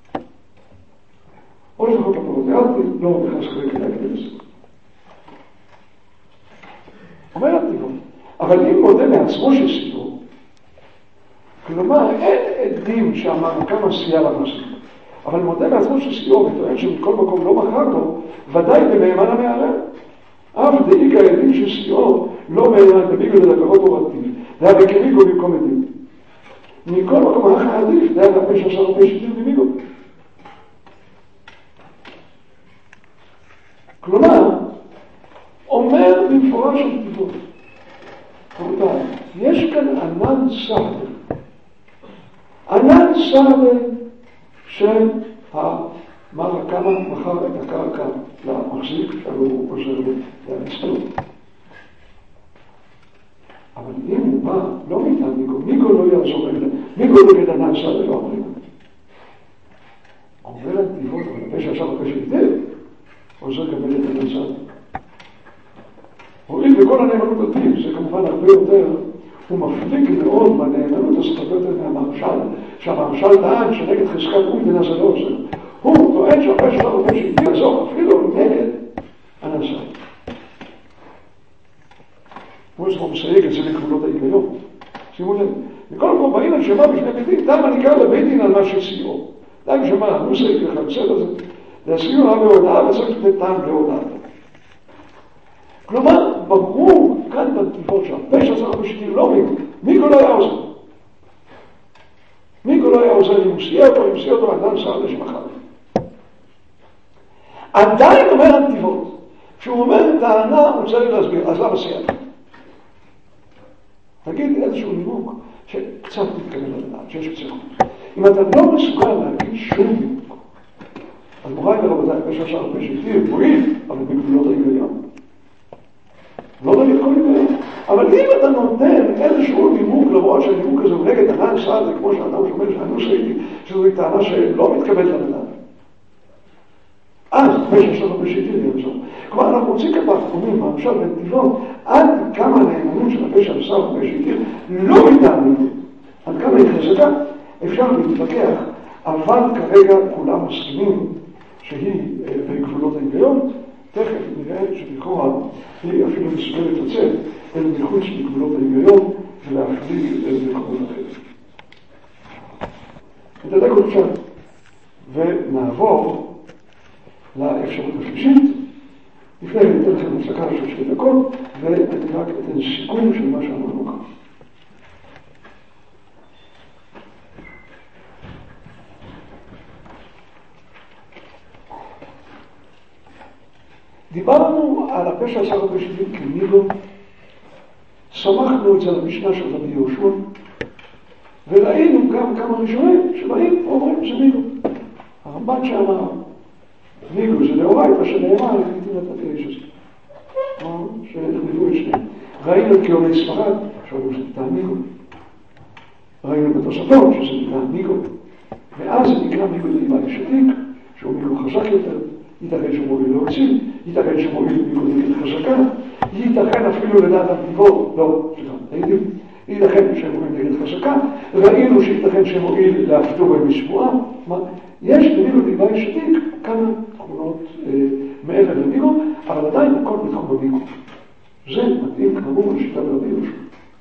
[SPEAKER 1] או לפחות הפירות יעדתי, לא נכנס חלק אליי כדי לסדר. אומר הטבעון, אבל אם מודה לעצמו שסיפור, כלומר אין עדים שהמערכה מסיעה למעסיק, אבל מודה לעצמו שסיפור וטוען שמכל מקום לא מכר לו, ודאי במאמן המערער. אף דאיגה עדים שסיפור לא מאמן במיגו לדקרות הורתיו, זה היה בקמיגו במקום עדים. מכל מקום אחר עדיף, זה היה לפשע עשר הרבה שתיר במיגו. כלומר, אומר במפורש על כתיבות. רבותיי, יש כאן ענן סהל. ענן סהל של המרקמה מחר את הקרקע למחזיק, שהוא עוזר להצטלות. אבל אם הוא בא, לא מיתן מיגו, מיגו לא יעזור אלה, מיגו נגד ענן סהל לא אומרים. אומר על כתיבות, אבל הפשע עכשיו הפשע היטב, עוזר גם אלה ענן סהל. הואיל וכל הנאמנות על פיו, זה כמובן הרבה יותר, הוא מפליג מאוד בנאמנות הזאת הרבה יותר מהמרשל, שהמרשל טען שנגד חזקת אומדנה זה לא עוזר. הוא טוען שהרבה שלו הרבה שהגיע לעזור אפילו נגד הנשא. הוא כמו שאתה מסייג את זה לגבולות ההיגיון. שימו לב, מכל מקום באים על שמה בשני בית דין, דם הניכר לבית דין על מה שציור. דם שמה, הנוסק וכיוצא בזה, והסיוע בהודעה וצריך לתת טעם להודעה. כלומר, ברור כאן בנתיבות שהפשע צריך בשתיר לא מי, מי כל היה עוזר? מי כל היה עוזר אם הוא סייע אותו, אם סייע אותו, אדם שר לשם אחר. עדיין אומר הנתיבות, כשהוא אומר את הענה הוא צריך להסביר, אז למה סייע? תגיד איזשהו נימוק שקצת תתקבל לדעת, שיש פציעות. אם אתה לא מסוגל להגיד שום נימוק, אז מוריי ורבותיי, פשע שר בשתיר, מועיל, אבל בגבולות ההיגיון. לא נגיד כל היגיון. אבל אם אתה נותן איזשהו נימוק, למרות שהנימוק הזה הוא נגד ענן סעד, זה כמו שאדם שאומר שאני שעיתי, שזו טענה שלא מתקבלת לדעת. אז פשע שר בשתיר ירצו. כלומר, אנחנו רוצים כאן באחרונים, למשל בנתיבות, עד כמה הנאמנות של הפשע שר בשתיר לא מתאמנת. עד כמה היא חזקה, אפשר להתווכח, אבל כרגע כולם מסכימים שהיא בגבולות ההיגיון. תכף נראה שלכאורה היא אפילו מסוגלת לצאת אל מחוץ לגבולות ההיגיון ולהפליג אל מקומות אחרים. נתדק עוד קצת ונעבור לאפשרות השלישית. לפני ניתן לכם הפסקה של שתי דקות ואני רק אתן סיכום של מה שאמרנו כאן. דיברנו על הפשע שר בשתיר כמיגו, סמכנו את זה למשנה של רבי יהושע, וראינו גם כמה ראשונים שבאים ואומרים זה מיגו. הרמב"ן שאמר, מיגו זה דאורייתא שנאמר לנתינת התייש הזה. או שנכתבו את שניהם. ראינו את גאוני ספרד, שאומרים שזה נקרא מיגו. ראינו בתוספות שזה נקרא מיגו. ואז זה נקרא מיגו דאימאי שתיק, שהוא מיגו חזק יותר. ייתכן שמועיל להוציא, ייתכן שמועיל מיקודית חזקה, ייתכן אפילו לדעת הנתיבות, לא, סליחה, היידים, ייתכן שמועיל נגד חזקה, ראינו שייתכן שמועיל להפתור בהם משבועה, יש במיגו דאימאי שתיק כמה תכונות אה, מעבר למיגו, אבל עדיין הכל בתחום המיגו. זה מתאים כאמור לשיטה ברבי יהושע.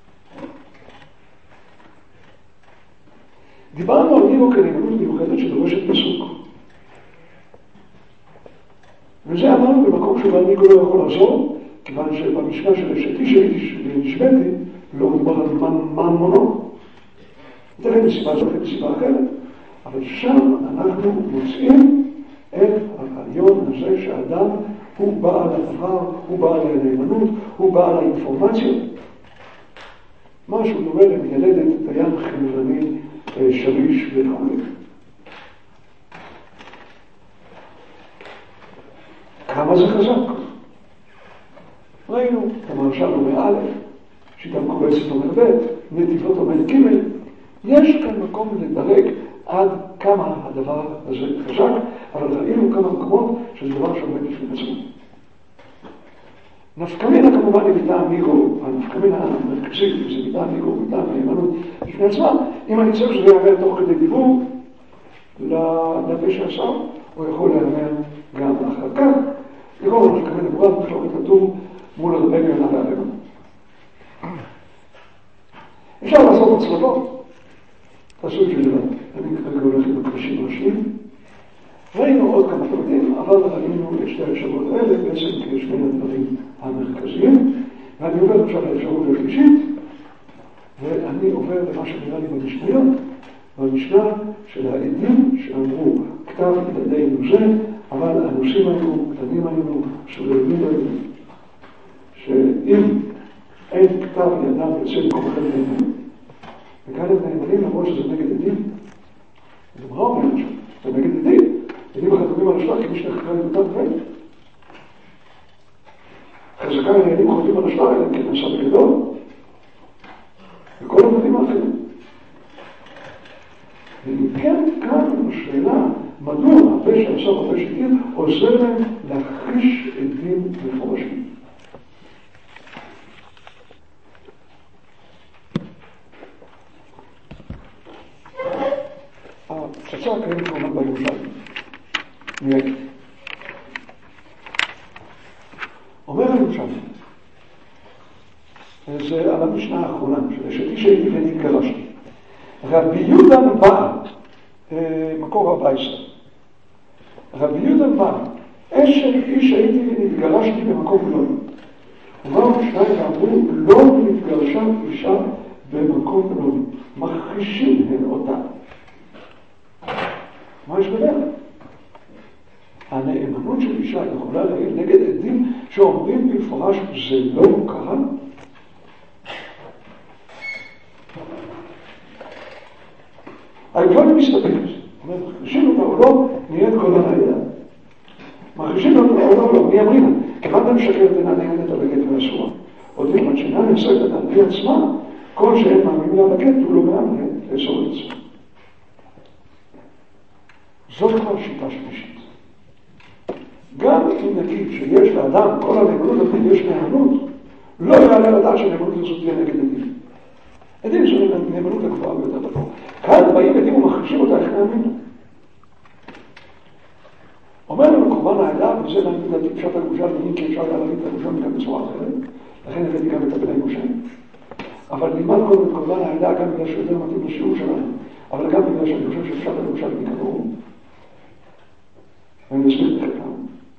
[SPEAKER 1] דיברנו על מיגו כנאמנות מיוחדת שדורשת פסוק. וזה אמרנו במקום שבו מיגו לא יכול לעזור, כיוון שבמשנה של אשתי שהייתי ונשבתי, לא מדובר על ממונו. תכף מסיבה זו, תכף מסיבה אחרת, אבל שם אנחנו מוצאים את הרעיון הזה שהאדם הוא בעל הדבר, הוא בעל הנאמנות, הוא בעל האינפורמציה. משהו דומה למיילדת דיין חמרני שריש וחמור. כמה זה חזק? ראינו, המרשל אומר א', שיטה מקובצת אומר ב', נתיבות אומר ג', יש כאן מקום לדרג עד כמה הדבר הזה חזק, אבל ראינו כמה מקומות שזה דבר שעומד לפני עצמו. נפקמינה כמובן היא מטעם מיגו, הנפקמינה המרכזית, זה מטעם מיגו, מטעם נאמנות לפני עצמה. אם אני צריך שזה יאמר תוך כדי דיבור לפשע עשר, הוא יכול להיאמר גם אחר כך. לרוב נפקמינה מובן מחלוקת כתוב מול הרבה גאונה והרבה. אפשר לעשות הצלבות, תעשו את זה לבד. אני כרגע הולך עם הכבישים הראשיים. ראינו עוד כמה פרטים, אבל ראינו את שתי האפשרות האלה בעצם כשני הדברים המרכזיים, ואני עובר עכשיו לאפשרות השלישית, ואני עובר למה שנראה לי במשניות, במשנה של העדים שאמרו כתב ידינו זה, אבל הנושאים היו, קטנים היו, סודרים היו, שאם אין כתב ידם יוצא במקום אחר נאמנים, וכאלה נאמנים למרות שזה נגד עדים, זה מה אומר עכשיו? זה נגד עדים. עדים החתומים על השטר כמי שנחקרה לדותם חיים. חזקה העדים חותמים על השטר אלא כי נעשה בגדול, וכל הדברים האחרים. וכן כאן השאלה, מדוע הפשע עשה בפשע עיר עוזר להם להכחיש עדים מפורשים. הפצצה הקיימת כמובן בירושלים. נראית. אומר הירושלים, על המשנה האחרונה, של איש הייתי ונתגרשתי. רבי יהודה בא, מקור ארבע עשרה. רבי יהודה בא, אשת איש הייתי ונתגרשתי במקום פלוני. אמרו שניים ואמרו, לא נתגרשה אישה במקום פלוני. מכחישים הן אותה. מה יש בדרך? הנאמנות של אישה יכולה להעיד נגד עדים שאומרים במפורש זה לא קרה? היכולת מסתפקת. מכחישים אותה או לא, נהיית כל הנעידה. מכחישים אותה או לא, לא, מי אמרינה? כיוון אתם משקרת אינה נאמנת על הגט והאסורה. עוד אם שינה נעשית על פי עצמה, כל שאין מאמינים לה בגט הוא לא מאמין לאסור את עצמו. זאת כבר שיטה שלישית. גם אם נגיד שיש לאדם כל הנאמנות, אבל יש נאמנות, לא יעלה לדעת שהנאמנות הזאת תהיה נגד עדים. עדים זו נאמנות הגבוהה ביותר בתור. כאן באים עדים ומכחישים אותה, איך נאמין? אומר לנו קורבן העדה, וזה להגיד לדעתי פשט הירושלמי, כי אפשר היה להגיד את הירושלמי גם בצורה אחרת, לכן הבאתי גם את הבני ירושלמי. אבל נלמד קודם את קורבן העדה גם בגלל שיותר מתאים לשיעור שלנו, אבל גם בגלל שאני חושב שפשט הירושלמי כמוהו. ואני מסביר את חלקם.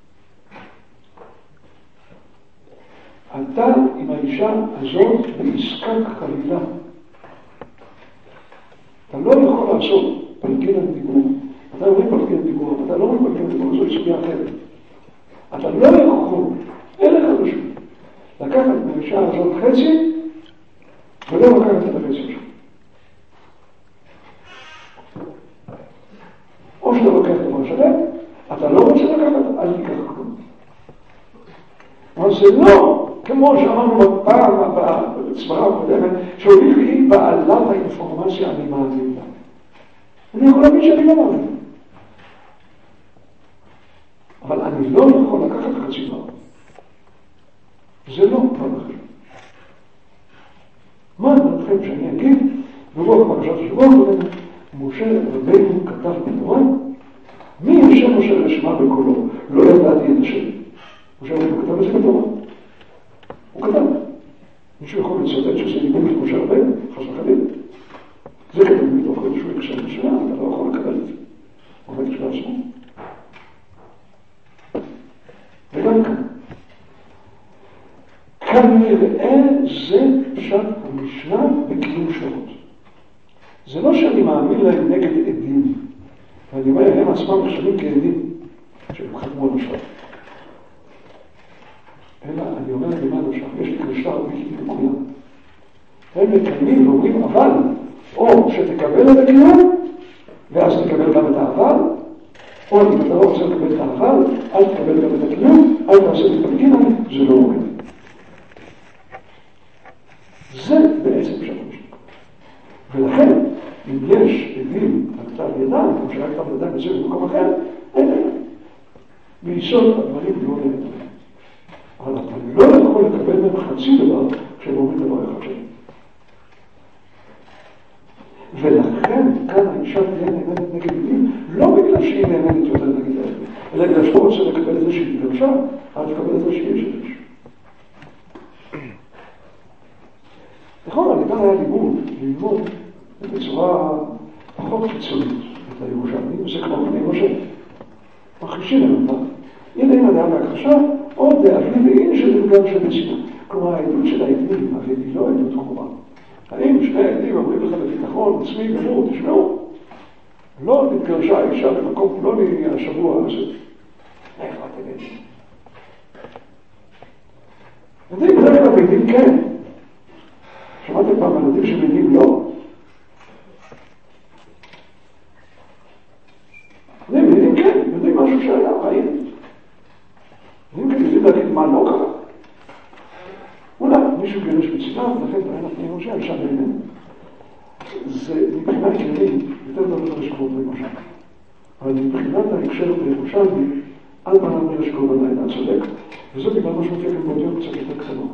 [SPEAKER 1] אתה עם האישה הזאת בעסקת חלילה. אתה לא יכול לעשות פלגין על דיבור. אתה אומרים פלגין על דיבור, אבל אתה לא אומרים פלגין על דיבור, זו סוגיה אחרת. אתה לא יכול, אין לך רשות, לקחת מהאישה הזאת חצי, ולא לקחת את החצי שלך. או שאתה לוקח את דבר שלם, אתה לא רוצה לקחת, אל תיקח כלום. אבל זה לא, כמו שאמרנו בפעם, בצברה הקודמת, שהוליך היא בעלת האינפורמציה אני מאמין לה. אני יכול להבין שאני לא מאמין. אבל אני לא יכול לקחת חצי דבר. זה לא מה לכם. מה דעתכם שאני אגיד? ברוח פרשת השבוע הקודמת, משה רבינו כתב בתורה, מי השם משה לשמה בקולו? לא ידעתי את השם. משה רבינו כתב את זה בתורה. הוא כתב. מישהו יכול לצטט שזה ניגוד את משה רבינו? חס וחלילה. זה כתב מתוך איזשהו הקשר מסוים, אתה לא יכול לקבל את זה. עובד של עצמו. וגם כאן. כנראה זה פשט המשנה בקיום שעות. זה לא שאני מאמין להם נגד עדים. ואני אומר, הם עצמם נחשבים כעדים שהם חתמו על השעה. אלא אני אומר למען השעה, יש לי קרישה בלתי מקויה. הם מקיימים ואומרים אבל, או שתקבל את הקיום, ואז תקבל גם את האבל, או אם אתה לא רוצה לקבל את האבל, אל תקבל גם את הקיום, אל תעשה את הפלגינה, זה לא עובד. זה בעצם פשט המשנה. ולכן, אם יש עדים על כתב ידיים, כמו שהיה כתב ידיים בזה במקום אחר, אין אין. ביסוד הדברים לא נהנים. אבל אתה לא יכול לקבל מהם חצי דבר כשהם אומרים דבר אחד שלי. ולכן כאן האישה תהיה נאמנת נגד עדים, לא בגלל שהיא נאמנת יותר נגד עדים, אלא בגלל שאתה רוצה לקבל את זה שהיא דרשה, אל תקבל את זה שהיא שדש. נכון, ניתן היה לימוד, ללמוד בצורה פחות קיצונית את הירושלמים, וזה כמו בני משה. מכחישים אל אותה. הנה אם אדם להכחשה, עוד דאבי ואין שזה גם של מציאה. כלומר, העדות של העדים, אבל היא לא עדות חובה. האם שני העדים אומרים לך בביטחון, עצמי גמור, תשמעו, לא נתגרשה האישה במקום פלוני השבוע הזה. איפה אתם יודעים? יודעים, בדרך כלל בעדים כן. שמעתם פעם על עדים שבעדים לא? יודעים, יודעים כן, יודעים משהו שהיה, ראינו. יודעים כן, יודעים להגיד מה לא קרה. אולי מישהו גרש בצידה, ולכן תראה נפני ראשי, האישה בעינינו. זה מבחינת עניינים, יותר לא יותר לשקורות למשל. אבל מבחינת ההקשר בירושלמי, על פניו יש קורבן העדה צודק, וזה בגלל מה שמופיע כאן באותיות קצת יותר קטנות.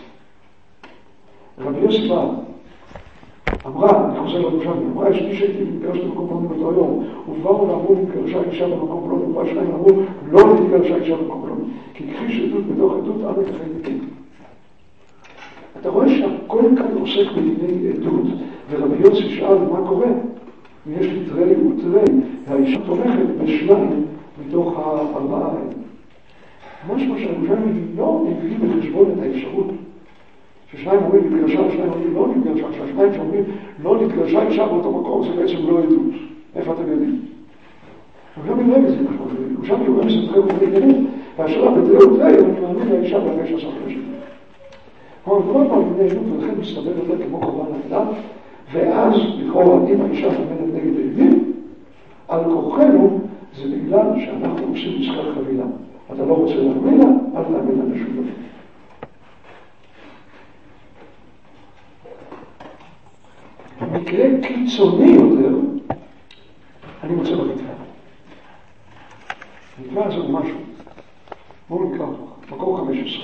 [SPEAKER 1] רבי יוסי בא, אמרה, אני חוזר לירושלמי, אמרה, יש מי שהייתי מתגרש במקום פלוני באותו היום, ובאו ואמרו להתגרשה אישה במקום פלוני, ובאו שניים אמרו, לא להתגרשה אישה במקום פלוני, כי כחיש עדות בתוך עדות, אל תחי דתים. אתה רואה שם הכל כאן עוסק בדיני עדות, ורבי יוסי שאל מה קורה? יש לי תרי ותרי, והאישה תומכת בשניים מתוך הארבעה האלה. משהו שהירושלמי לא מביא בחשבון את האפשרות ששניים אומרים נתגרשה ושניים אומרים לא נתגרשה, שהשניים שאומרים לא נתגרשה אישה באותו מקום זה בעצם לא עדות. איפה אתם יודעים? ירושלמי לא מביא בחשבון, ירושלמי אומר שזה תרי ותרי עדות, והשאלה בתרי ותרי אני מאמין לאישה בהרבה שעשה חודשים. כלומר, מדובר פה על בני עדות ולכן מסתבר יותר כמו קורבן העדה, ואז לכאורה אם האישה עומדת נגד העדים, על כוחנו זה בגלל שאנחנו עושים עסקת חבילה. אתה לא רוצה להאמין לה, אל תאמין לה לשום דבר. במקרה קיצוני יותר, אני מוצא בריטב"א. הריטב"א הזה הוא משהו. בואו נקרא אותו, מקור חמש עשרה.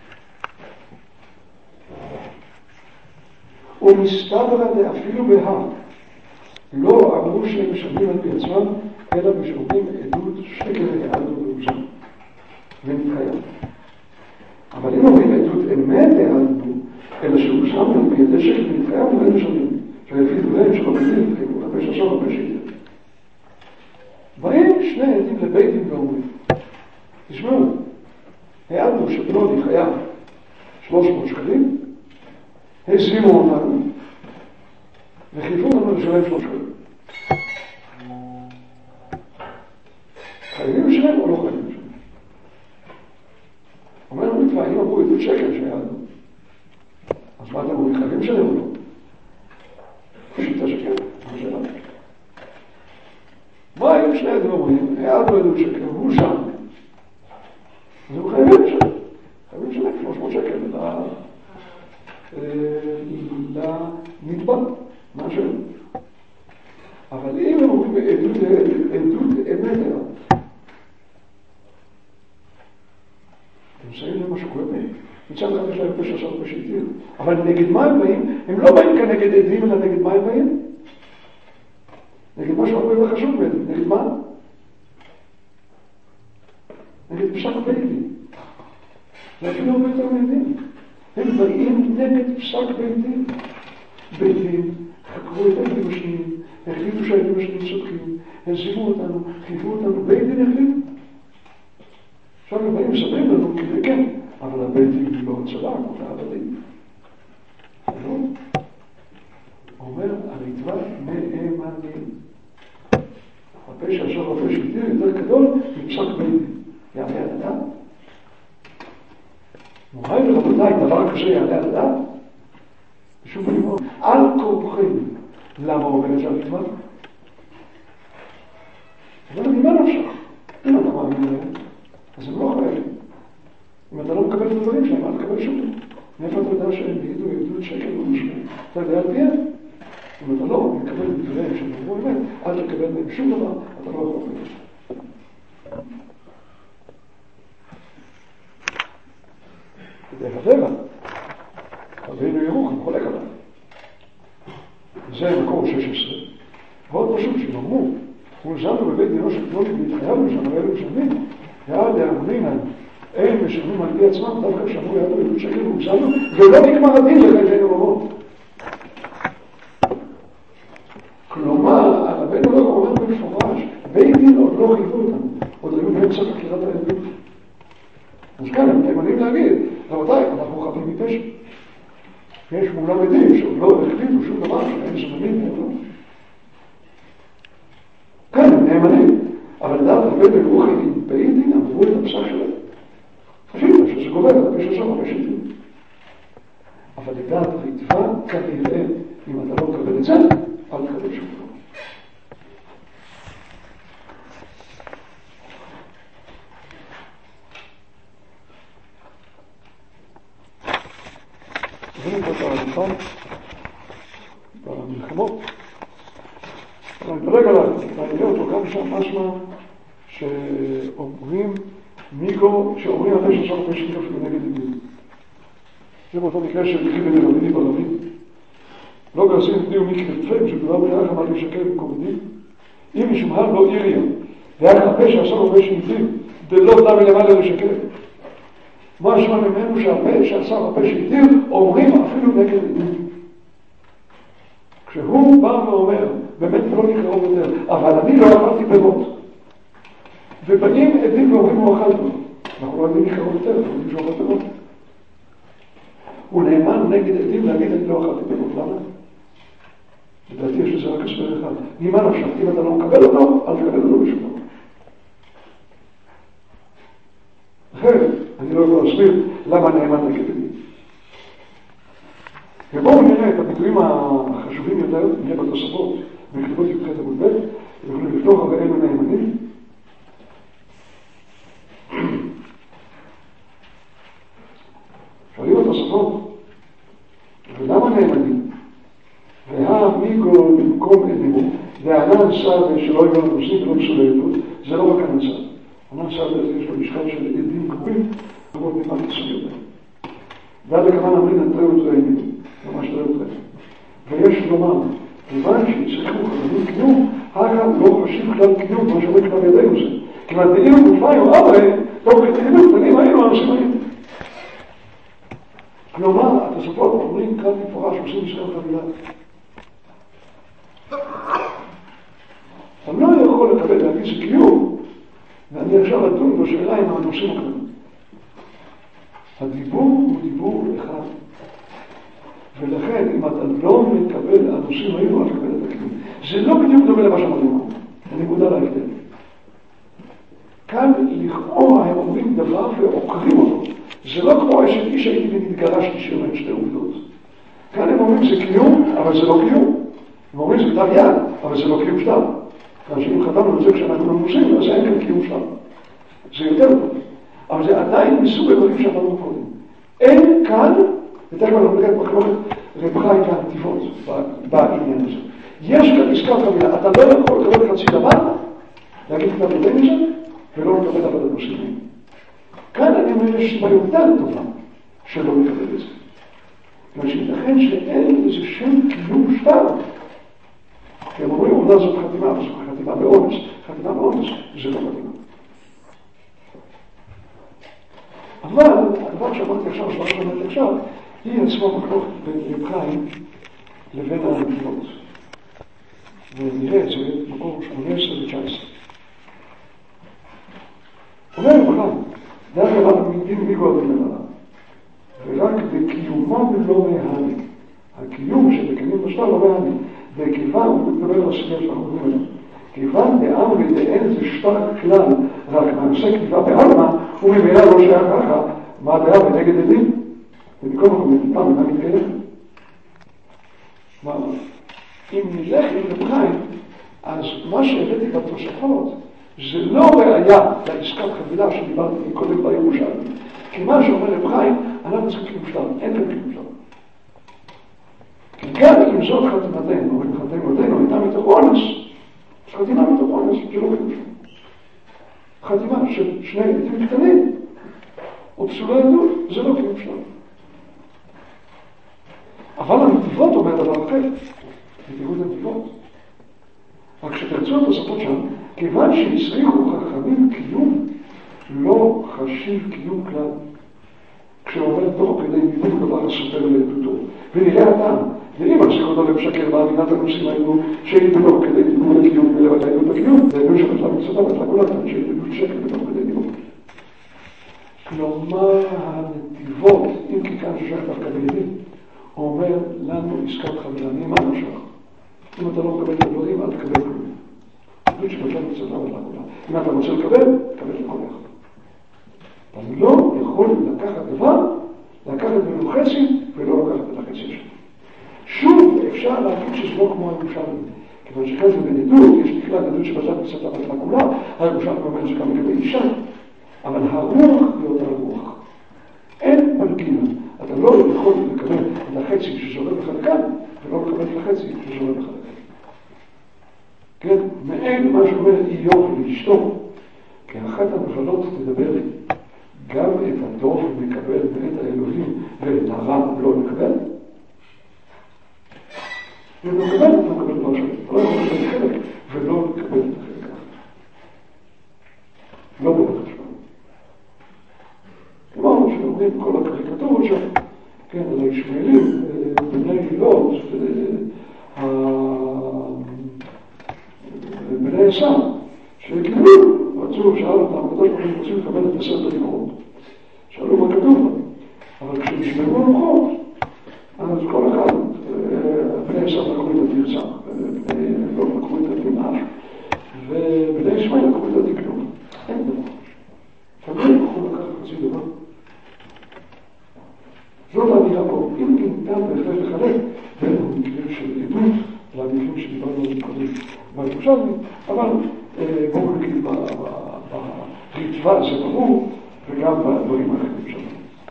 [SPEAKER 1] ומסתברא דאפילו בהר, לא אמרו שהם משלמים על פי עצמם, אלא משלמים עדות שקר העדו ואוזן, ונתחייב. אבל אם אומרים עדות אמת העדו, אלא שאוזן על פי ידי שקר ונתחייב, ואין משלמים, שלפי דבריהם של רבנים, כמו רבי ששון רבי שיטה. באים שני עדים לבית דין ואומרים, תשמעו, העדנו שבלוני חייב שלוש מאות שקלים, הזרימו אותנו, וחייבו אותנו לשלם שלוש שקלים. חייבים לשלם או לא חייבים לשלם? אומר לנו, אם אמרו עדות שקל שהעדנו, אז מה אתם אומרים, חייבים לשלם או לא? שיטה שקל, מה שאלה? מה אם שני עדים אומרים, העדנו עדות שקל, הוא שם. אז הם חייבים לשלם. חייבים לשלם שלוש מאות שקל לנתבע, מה שאלה? אבל אם הם אומרים עדות אמת, הם מסיים למה שקורה בהם. מצד אחד יש להם פשע עשר פשעתיר. אבל נגד מה הם באים? הם לא באים כאן נגד עדים, אלא נגד מה הם באים? נגד משהו הרבה יותר חשוב מהם. נגד מה? נגד פסק בית דין. זה אפילו הרבה יותר מעניין. הם באים נגד פסק בית דין. בית דין, חקרו את העדים השניים, החליטו שהעדים השניים צודקים, הזימו אותנו, חייבו אותנו, בית דין החליטו. עכשיו הם באים מספרים לנו כדי כן, אבל הבית דין לא צדק, הוא לעבדים. לא? אומר, הריטב"א נאמנים. הפשע עכשיו רופא שיטיר יותר גדול מפסק בית דין. יעלה על הדעת? מוכרים לרבותיי דבר כזה יעלה על הדעת? בשום פנים מאוד. על כורחנו. למה אומר את זה הריטב"א? אבל ממה נפשך? אם אתה מאמין להם, אז הם לא חייבים. אם אתה לא מקבל את הדברים שלהם, אל תקבל שום דבר. מאיפה אתה יודע שהם יגידו עדות שקל ומשמע? אתה יודע על פיהם? אם אתה לא מקבל את דבריהם שהם אמרו אמת, אל תקבל מהם שום דבר, אתה לא יכול לקבל. בדרך הטבע, רבינו ירוחם חולק עליו. זה מקור שש עשרה. ועוד פשוט שהם אמרו, ולזמנו בבית דינו של פלוני והתחייבנו שם על אלו משלמים, יעד האמרינן, אין משלמים על פי עצמם, דווקא שאמרו יעדו עדות שקל ולזמנו, ולא נגמר הדין לחיינו רבות. כלומר, הרבנו לא אומר במפורש, בית דין עוד לא חייבו אותנו, עוד היו באמצע חקירת העדות. אז כאן הם נאמנים להגיד, רבותיי, אנחנו חפים מפשע. יש מולם עדים שעוד לא החליטו שום דבר, שהם זמנים מהם. כאן הם נאמנים, אבל דעת הרבה ברוחים בית דין עברו את הפסק שלהם. חשיבה שזה גובר, זה פשע שם, פשע דין. אבל לדעת ריטב"א כנראה, אם אתה לא מקבל את זה, אל תקבל שום דבר. הבאנו פה את ההליכה במלחמות. אני מדלג עליו, ואני רואה אותו גם שם משמע שאומרים מיגו, שאומרים על פשע שם פשע דין אפילו נגד עדים. זה באותו מקרה של חיבי לרביני ברבים. לא גרסים עדים מכתפים, שדבר בדרך אמר להישקל במקומדים. אם משומהם לא עיריה, והיה הפשע עשה לו פשע עדים, דלא דם מלמעלה לשקל. מה שמע ממנו שהפה שעשה הפה שהתיר, אומרים אפילו נגד עדים. כשהוא בא ואומר, באמת לא נקראו יותר, אבל אני לא אכלתי פירות. ובאים עדים ואומרים הוא אכל פירות. אנחנו לא יודעים נקראו יותר, אנחנו יודעים שהוא אכל פירות. הוא נאמן נגד עדים להגיד אני לא אכלתי פירות. למה? לדעתי יש לזה רק הסבר אחד. נאמן עכשיו, אם אתה לא מקבל אותו, אל תקבל אותו בשום דבר. אחרת, אני לא יכול להסביר למה נאמן נגד עדים. ובואו נראה את הביטויים החשובים יותר, נראה בתוספות, בכתובות י"ח עמוד ב', יכולים לפתוח הרי אלו נאמנים. שואלים התוספות, ולמה נאמנים? והמיגו במקום אלימו, והענן סעד שלא יהיו לנושאים ולא מסולי עדות, זה לא רק ענן סעד. ענן סעד יש לו משקל של עדים גבוהים, אבל נאמן תסוג יותר. ועד הכוון אמרין את תראו את רעימים. ממש לא יותר. ויש לומר, כיוון שיצריכו חברים קיום, אגב לא חשיב כלל קיום, מה שאומר כלל ידינו זה. כיוון דאינו גופיים או אברהם, תוך כתחילות, תנים היינו אנשים היינו. כלומר, התוספות אומרים כאן מפורש, עושים ישראל חבילה. אתה לא יכול לקבל להגיד זה קיום, ואני עכשיו אדון בשאלה עם הנושאים אחרים. הדיבור הוא דיבור אחד. ולכן, אם אתה לא מקבל הנושאים האלו, אל תקבל את הקיום. זה לא בדיוק דומה למה שאמרנו. אני מודע להבדל. כאן לכאורה הם אומרים דבר ועוקרים אותו. זה לא כמו אשת איש הייתי ונתגרשתי שאומרים שתי עובדות. כאן הם אומרים זה קיום, אבל זה לא קיום. הם אומרים זה כתב יד, אבל זה לא קיום שטר. כאשר חתמנו את זה כשאנחנו מנוסים, אז אין כאן קיום שטר. זה יותר טוב. אבל זה עדיין מסוג הדברים שאמרנו קודם. אין כאן, ותכף אנחנו נראה מחלוקת רב חיים והנתיבות בעניין הזה. יש כאן עסקת חבילה, אתה לא יכול לקבל חצי דבר, להגיד כתב ידי מזה, ולא לקבל אבל הנושאים. כאן אני אומר יש סיבה יותר טובה שלא לקבל את זה. כיוון שייתכן שאין איזה שם קיום שטר. כי הם אומרים, עונה זאת חתימה, זאת חתימה באונס, חתימה באונס, זה לא חתימה. אבל הדבר שאמרתי עכשיו, שמה שאמרתי עכשיו, היא עצמה מחלוקת בין רב חיים לבין הנתיבות. ונראה את זה במקור שמונה עשרה ותשע עשרה. אומר רב חיים, דרך כלל המדין מיגו הדין למעלה, ורק בקיומם לא מהני. הקיום שבקיימים בשטר לא מהני. וכיוון, הוא מדבר על הסוגיה שאנחנו מדברים עליו, כיוון דאמרי דאין זה שטר כלל, רק מעשה כתיבה בעלמא, וממילא לא שייך ככה, מה הדעה ונגד עדים? ומכל מקום פעם מה מתקיים? מה? אם נלך עם רב חיים, אז מה שהבאתי בתוספות, זה לא ראיה לעסקת חבילה שדיברתי קודם בירושלים. כי מה שאומר רב חיים, אנחנו צריכים קיום שטר, אין כאן קיום שטר. כי גם אם זאת חתימתנו, או אם חתימתנו הייתה מתוך אונס, אז חתימה מתוך אונס שלא קיום שטר. חתימה של שני עדים קטנים, או פסולי עדות, זה לא קיום שטר. אבל הנתיבות אומר דבר אחר, נתיבות הנתיבות. רק שתרצו את הספות שם, כיוון שהצריכו חכמים קיום, לא חשיב קיום כלל. כשאומר תוך כדי ניבוא דבר הסופר לעדותו. ונראה הטעם, ואם מצליח אותו למשקר באמינת הנושאים האלו, שידעו כדי ניבוא לקיום ולבטא עדות הקיום, וידעו שבטלה מצדה ובטלה כולתם, שידעו שקר בתוך כדי ניבוא. כלומר, הנתיבות, אם כי כאן ששייך דווקא בידים, אומר לנו עסקת חבילה, נאמן עכשיו. אם אתה לא מקבל את הדברים, אל תקבל כלום. עדות שבטלה מצדה ובטלה כולה. אם אתה רוצה לקבל, תקבל לכל אחד. אתה לא יכול לקחת דבר, לקחת ממנו חצי, ולא לקחת את החצי שלו. שוב, אפשר להגיד שזה לא כמו הירושלמי. כיוון שחצי בנדות, יש תקלת עדות שבטלה מצדה ובטלה כולה, הירושלמי אומר שזה גם לגבי אישה. אבל הרוח היא אותה רוח. אין מלגינה. אתה לא יכול לקבל את החצי שזורם לך לכאן, ולא לקבל את החצי שזורם לך לכאן. כן? מעין מה שאומר איוב לאשתו, כי אחת הנבלות תדבר גם את הטוב מקבל ואת האלוהים ואת הרע לא לקבל. ולא לקבל, אתה מקבל דבר שלו. לא יכול לקבל חלק ולא לקבל את החלק האחר. לא בדרך שלנו. אמרנו שלא אבות, בני עשיו, שקיבלו, רצו, שאל אותם, הקדוש ברוך הוא רוצים לקבל את עשרת הדיברות. שאלו מה כתוב, אבל כשנשמעו הלוחות, אז כל אחד, בני עשיו לקחו את התרצה, בני לא לקחו את התמש, ובני ישמעאל לקחו את הדקלום. אין דבר. תמיד יכולו לקחת חצי דבר. זאת האמירה פה, אם ניתן בהחלט לחלק בין המקרים של עדות למקרים שדיברנו עליהם קודם בירושלמי, אבל בואו נגיד בריטב"א זה ברור, וגם בדברים האחרים שלנו.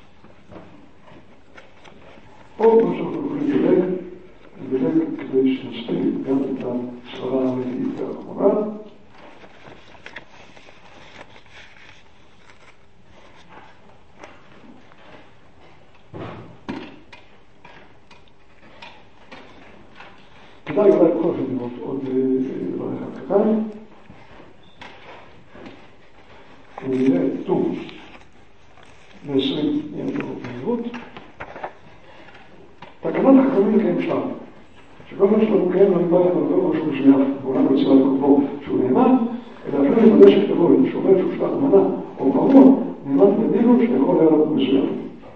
[SPEAKER 1] פה מה שאנחנו יכולים לדלג, לדלג כדי שנספיק גם את הסברה הרביעית והאחרונה. כדאי אולי בכל זאת לראות עוד דבר אחד קטן. נראה טוב ב-עשרים ימים במהירות. תקנת החכמים לקיים שלב, שכל מה שלנו קיים לא נקבע על כל משהו מסוים, בעולם בצבא לכותבו שהוא נאמן, אלא אפילו לוודא שכתבו את שאומר שהוא שלח מנה או פרוע, נאמן בדינו שיכול היה להיות מסוים.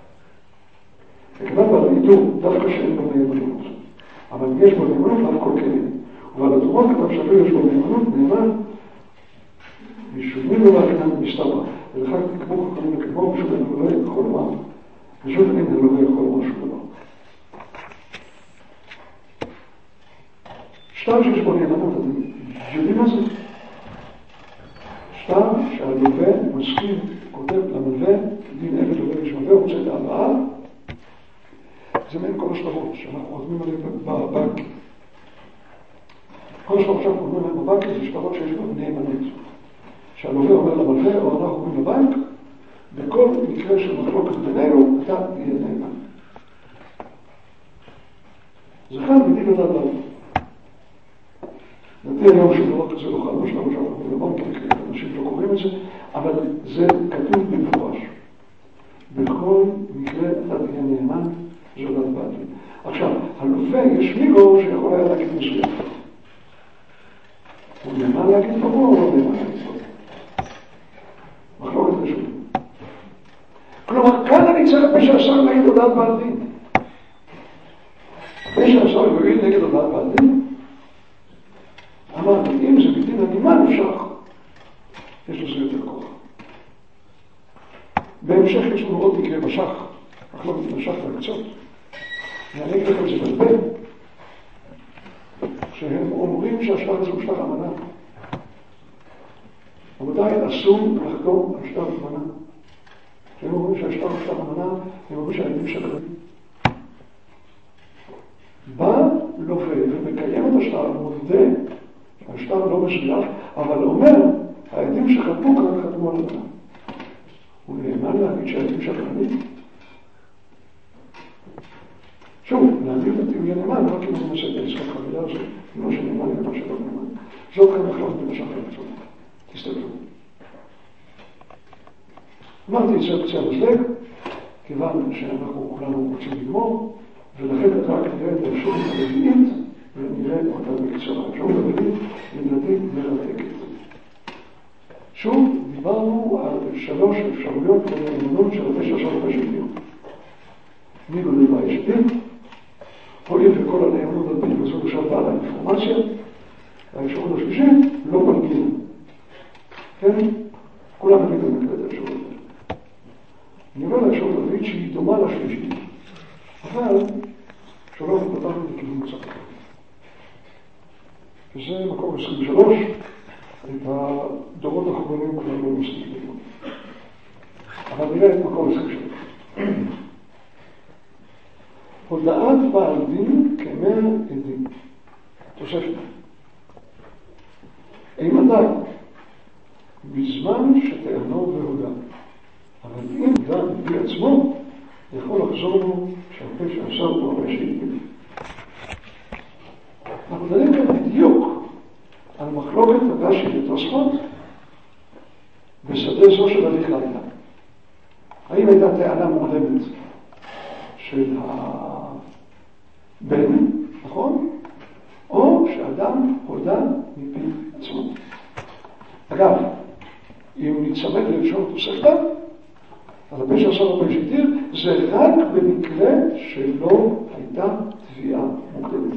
[SPEAKER 1] תקנת בעל איתור דווקא שאין בו נאמנות. אבל יש בו נאמנות לאף כל כלים. ועל התרומות כתב שאפילו יש בו נאמנות, נאמן משונים לו להגנה מסתבר. ולכך כמו חכמים לקבוע, פשוט אני לא יכול לומר. פשוט אני לא יכול לומר שום דבר. שטר שיש בו נאמנות, אתם יודעים מה זה? שטר שהלווה מסכים, כותב למלווה, דין עבד לווה ושמלווה, רוצה את ההלוואה, זה מעין כל השטרות שאנחנו חותמים עליהם בבנק. כל השטרות שאנחנו חותמים עליהם בבנק זה שטרות שיש בהם נאמנות. שהלווה אומר למלווה, או אנחנו אומרים לבנק, בכל מקרה של מחלוקת בינינו, אתה תהיה נאמן. זה כאן בדין לדעת לנו. נתן היום שדבר כזה לא חד משלם שאנחנו חותמים לבנק, כי אנשים לא קוראים את זה, אבל זה כתוב במפורש. בכל מקרה אתה תהיה נאמן, זה לא דעת. עכשיו, הלווה יש מיגו שיכול היה להגיד מסוים. הוא נאמן להגיד פרוע או לא נאמן להגיד פרוע? מחלוקת ראשונה. כלומר, כאן אני צריך מי שעשר נגד הודעת בעל דין. מי שעשר יוריד נגד הודעת בעל דין, אמרתי, אם זה בדין הנאמן אפשר, יש לזה יותר כוח. בהמשך יש לנו עוד מקרה בשח, מחלוקת בשח והקצות. ואני אגיד לכם את זה בלבן, שהם אומרים שהשטר הזה הוא שטר אמנה. רבותיי, אסור לחתום על שטר אמנה. כשהם אומרים שהשטר הוא שטר אמנה, הם אומרים שהעדים שקרנים. בא לווה ומקיים את השטר, מודה שהשטר לא מזויף, אבל אומר, העדים שחתמו כאן חתמו על אמנה. הוא נאמן להגיד שהעדים שקרנים. שוב, להגיד אותי הוא יהיה נאמן, רק אם הוא נעשה את העסקת חבילה הזו, לא שנאמן למה שלא נאמן. זאת כאן מחלוקת במשך הלכתות. תסתכלו. אמרתי את זה בצד הזלג, כיוון שאנחנו כולנו רוצים לגמור, ולכן רק נראה את האפשרות הרביעית, ונראה אותה בקצרה. האפשרות הרביעית לדעתי מרתקת. שוב, דיברנו על שלוש אפשרויות לנאמנות של התשע עשרה בשביל. מי גודל מה יש דין? הואיל וכל הנאמנות על דין וזאת עכשיו בעל האינפורמציה, האפשרות השלישית לא מלגינו. כן? כולם נגיד למקרה את האפשרות הזאת. נראה לאפשרות הרביעית שהיא דומה לשלישית, אבל שלא פתחנו לכיוון קצת. וזה מקום עשרים ושלוש, את הדורות האחרונים כולם לא מספיק ללמוד. אבל נראה את מקום עשרים ושלוש. הודעת בעל דין כמאה עדים. תוספת. אין עדיין, בזמן שתענו והודע. אבל אם דן בי עצמו, יכול לחזור לו שהפה שעשה אותו הרבה שעידים. אנחנו דנים כאן בדיוק על מחלוקת רש"י ותוספות בשדה זו של הליך לילה. האם הייתה טענה מוקדמת של הבן אגב, אם נצמד ללשון התוספתא, אז הפשע עשה הרבה שהתיר, זה רק במקרה שלא הייתה תביעה מוקדמת.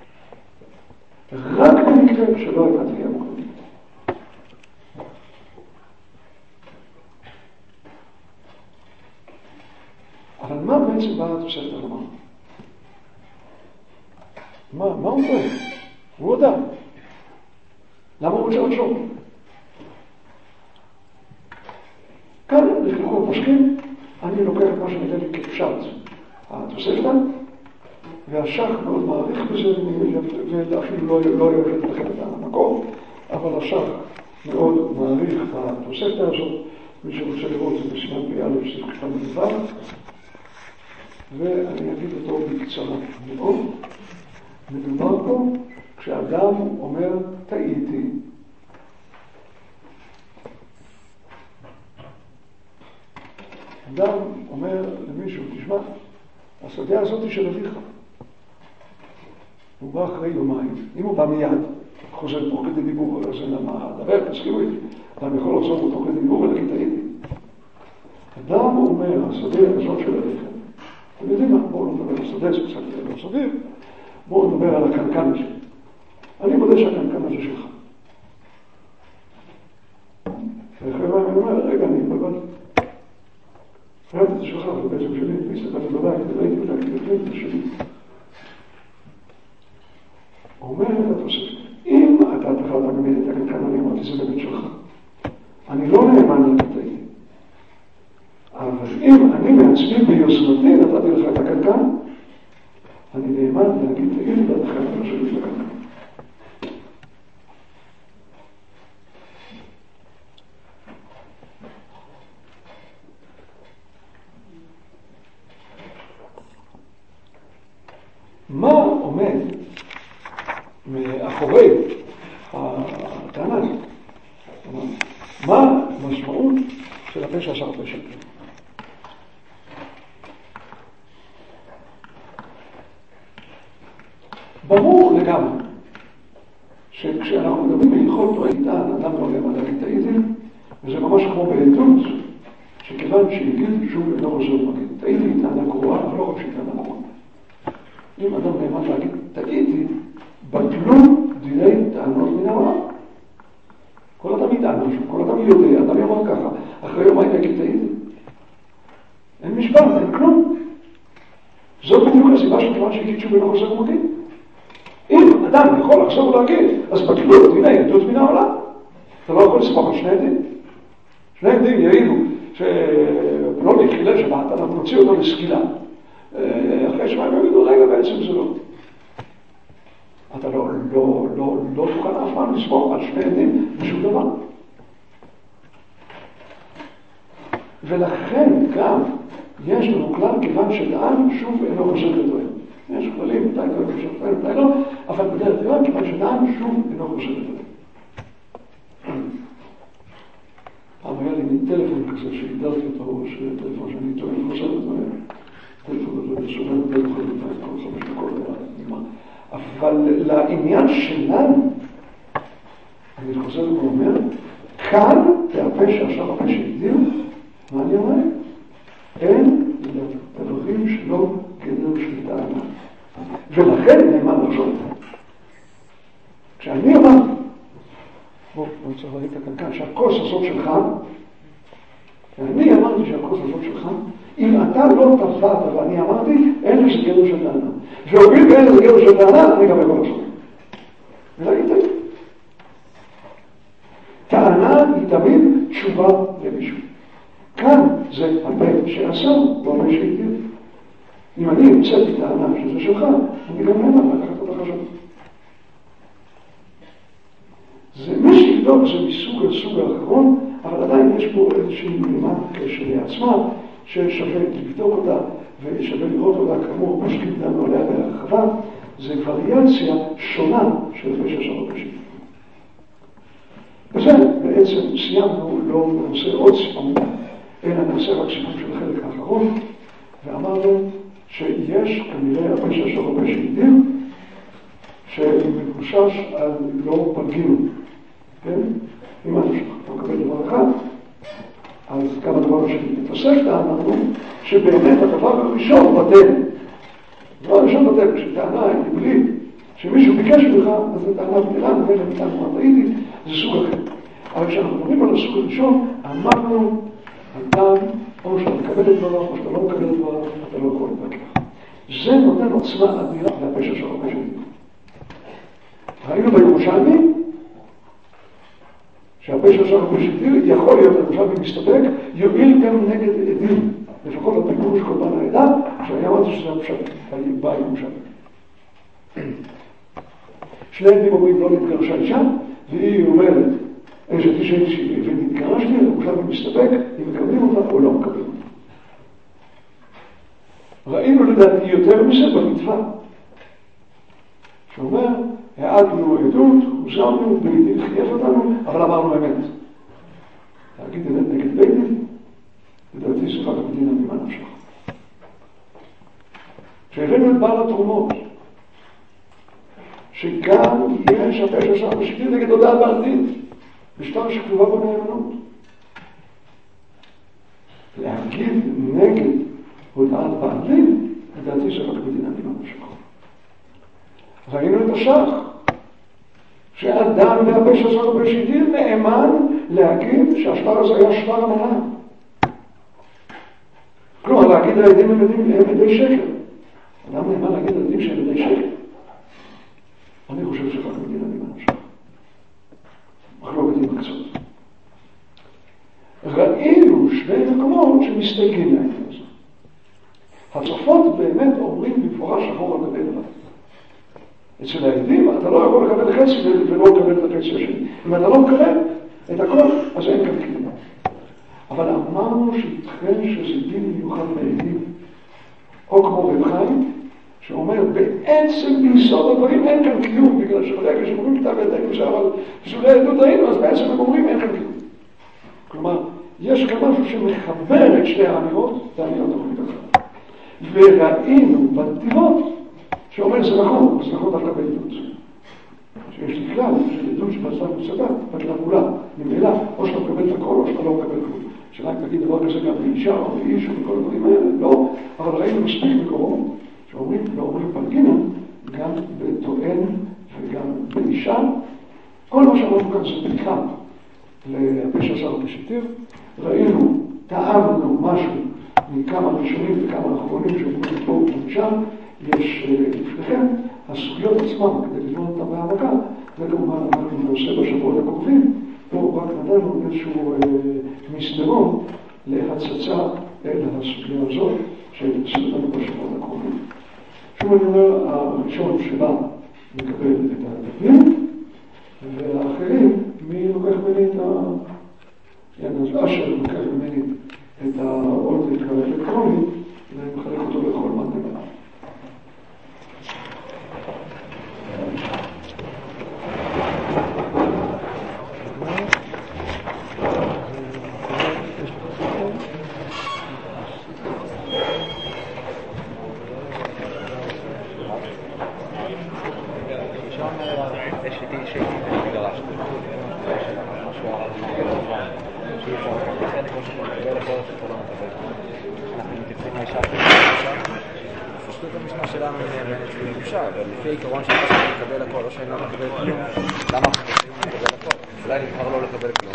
[SPEAKER 1] רק במקרה שלא הייתה תביעה מוקדמת. אבל מה בעצם באה התוספתא לומר? מה, מה הוא טוען? הוא אדם. למה הוא רוצה לחשוב? כאן לכלכו הפוסקים, אני לוקח את מה שנראה לי כפשט התוספתא, והשח מאוד מעריך בזה, ואפילו לא, לא אוהב לכם את המקור, אבל השח מאוד מעריך התוספתא הזאת, מי שרוצה לראות את בסימן פי א' שזה כפל מדבר, ואני אגיד אותו בקצרה מאוד. מדובר פה כשאדם אומר טעיתי, אדם אומר למישהו, תשמע, השדה הזאת היא של אביך. הוא בא אחרי יומיים. אם הוא בא מיד, חוזר תוך כדי דיבור, אז אין למה לדבר, תסכימו איתי. אדם יכול לחזור תוך כדי דיבור ולהגיד טעיתי. אדם אומר, השדה הזאת של אביך. אתם יודעים מה? בואו לא נדבר על השדה, זה קצת לא סביר. בואו נדבר על הקנקן הזה. אני מודה שהקנקן הזה שלך. ואחרי מה אני אומר, רגע, אני מתבלבל. ראיתי את זה שלך, זה בעצם שלי, והסתכלתי בבית, וראיתי אותה, כי זה שלי. אומר את התוספת, אם אתה תחלת גם את הקנקן, אני אמרתי, זה באמת שלך. אני לא נאמן לקטעי. אבל אם אני מעצמי ביוזמתי נתתי לך את הקנקן, אני נאמן להגיד, תגיד לי דעתך את השאלות לקנקן. מה עומד מאחורי הטענה הזאת? מה המשמעות של הפשע עשה הרבה שקל? ברור לגמרי שכשאנחנו מדברים בהלכות טועיתא, אדם לא נאמן להגיד טעיתי, וזה ממש כמו בעדות, שכיוון שהגיד שוב אינו חוזר ומגיד. טעיתי היא טענה קרואה, אבל לא רק שהיא טענה קרואה. אם אדם נאמן להגיד טעיתי, בטלו דיני טענות מן העולם. כל אדם יטען משהו, כל אדם יודע, אדם יאמר ככה, אחרי יומיים יגיד טעיתי. אין משפט, אין כלום. זאת בדיוק הסיבה שכיוון שהגיד שוב אינו חוזר ומגיד. אם אדם יכול לחזור ולהגיד, אז בטלו דיני עדות מן העולם. אתה לא יכול לסמוך על שני עדים. שני עדים יעידו שלא נחילה שבאת, אנחנו נוציא אותו לסקילה. אחרי שבהם יגידו, רגע, בעצם זה לא. אתה לא, לא, לא, לא תוכל אף פעם לסמוך על שני עדים בשום דבר. ולכן גם יש לנו כלל כיוון שדען שוב אינו חוזר לטוען. יש כללים, מתי טוען חוזר לטוען, מתי לא, אבל בדרך כלל כיוון שדען שוב אינו חוזר לטוען. פעם היה לי מין טלפון כזה שהגדלתי אותו, שטלפון שאני טוען חוזר לטוען. טלפון הזה בסובב בין חוזר לטוען, כל חמש דקות היה נגמר. אבל לעניין שלנו, אני חוזר ואומר, כאן, והפשע עכשיו הפשע הגדיר, מה אני אומר? אין לדברים שלא גדר של טענה. ולכן נאמן לחשוב. כשאני אמרתי, בואו, אני צריך להגיד את הקנקן, שהכוס הזאת שלך, ואני אמרתי שהכוס הזאת שלך, אם אתה לא תפעת ואני אמרתי, אין לזה גדר של טענה. והוביל ואין לזה גדר של טענה, אני גם יכול לעשות. ולהגיד, טענה היא תמיד תשובה למישהו. כאן זה הפה שעשה, לא הפה שהגדיר. אם אני המצאתי טענה שזה שלך, אני גם נאמן לקחת אותה חשוב. זה מי שיבדוק, זה מסוג הסוג האחרון, אבל עדיין יש פה איזושהי מלמד כשלעצמה, ששווה לבדוק אותה ושווה לראות אותה כמו פשוט דנו עליה בהרחבה. זה וריאציה שונה של פשע של הפשעים. וזה בעצם סיימנו, לא נעשה עוד סיפור, אלא נעשה רק סיפור של החלק האחרון, ואמרנו שיש כנראה הפשע של הפשעים שמבושש על לא פלגינו, כן? ממה נפשך? אתה מקבל דבר אחד, אז גם הדבר השני. בתוספתא אמרנו שבאמת הדבר הראשון בטל. הדבר הראשון בטל, כשטענה היא בלי שמישהו ביקש ממך, אז זה טענה בטלה, ואלה מטענה מטעיתי, זה סוג אחר. אבל כשאנחנו מדברים על הסוג הראשון, אמרנו, אדם, או שאתה מקבל את דבריו, או שאתה לא מקבל את דבריו, אתה לא יכול להתווכח. זה נותן עוצמה אדירה לפשע של הרבה שנים. ראינו בירושלמי, שהפשע של הרבה שנים יכול להיות ירושלמי מסתפק, יועיל גם נגד עדים, לפחות על פירוש קורבן העדה, שהיה אמרתי שזה המשל, בא ירושלמי. שני עדים אומרים לא להתגרשה אישה, והיא אומרת, אשת איש אישי ונתגרשתי, ירושלמי מסתפק, אם מקבלים אותה או לא מקבלים אותה. ראינו לדעתי יותר מזה במצווה, שאומר, העדנו עדות, הוזמנו, בית חייב אותנו, אבל אמרנו אמת. להגיד אמת נגד בית דין, לדעתי שיחת המדינה ממה נפשך. כשהבאנו את בעל התרומות, שגם יש הפשע של המשפטים נגד הודעת בעל דין, משטר שכתובה בו נאמנות. להגיד נגד הודעת בעל דין, לדעתי שיחת המדינה ממה נפשך. ראינו את השח, שאדם והפשע של המשפטים נאמן להגיד שהשטר הזה היה שטר אמונה. כלומר, להגיד העדים הם עדי שקר. אדם נאמן להגיד העדים שהם עדי שקר. אני חושב שחק המדינה ממה נפשך. מחלוקת עם הקצות. ראינו שני מקומות שמסתייגים מהעניין הזה. התוספות באמת אומרים במפורש שחור על גבי לבן. אצל העדים אתה לא יכול לקבל חצי ולא לקבל את החצי השני. אם אתה לא מקבל את הכל, אז אין כאן קיום. אבל אמרנו שיתכן שזה דין מיוחד לעדים, או כמו רב חיים, שאומר בעצם ביסוד הדברים אין כאן קיום, בגלל שברגע שאומרים כתב ידינו שאבל פסולי עדות היינו, אז בעצם הם אומרים אין כאן קיום. כלומר, יש כאן משהו שמחבר את שתי האמירות, את האמירות אומרים ככה. וראינו בנתיבות שאומר זה נכון, זה נכון דווקא בעדות. שיש לי כלל של עדות שבצדה מצדה, בטלה מולה, ממילא, או שאתה מקבל את הכל או שאתה לא מקבל כלום. שרק תגיד דבר כזה גם באישה או באיש או בכל הדברים האלה, לא, אבל ראינו מספיק מקורות שאומרים, לא אומרים פלגינה, גם בטוען וגם באישה. כל מה שאמרנו כאן זה בדיחה לפשע שר ופשעתיר. ראינו, טעמנו משהו מכמה ראשונים וכמה אחרונים שאומרים פה ובשם, יש לפניכם הסוגיות עצמם כדי לבנות אותם בהעמקה, וכמובן אנחנו נעשה בשבועות הקרובים, פה רק נתנו איזשהו מסדרון להצצה אל הסוגיה הזאת שסדרנו בשבועות הקרובים. שוב אני אומר, הראשון שלה מקבל את הדפים, והאחרים, מי לוקח ממני את ה... אז אשר לוקח ממני את העוד האלקטרוני, ומחלק אותו לכל מנגנון.
[SPEAKER 3] אבל לפי עיקרון שאתה מקבל הכל, או שאינו מקבל כלום, למה אנחנו רוצים לקבל הכל? אולי נבחר לא לקבל כלום.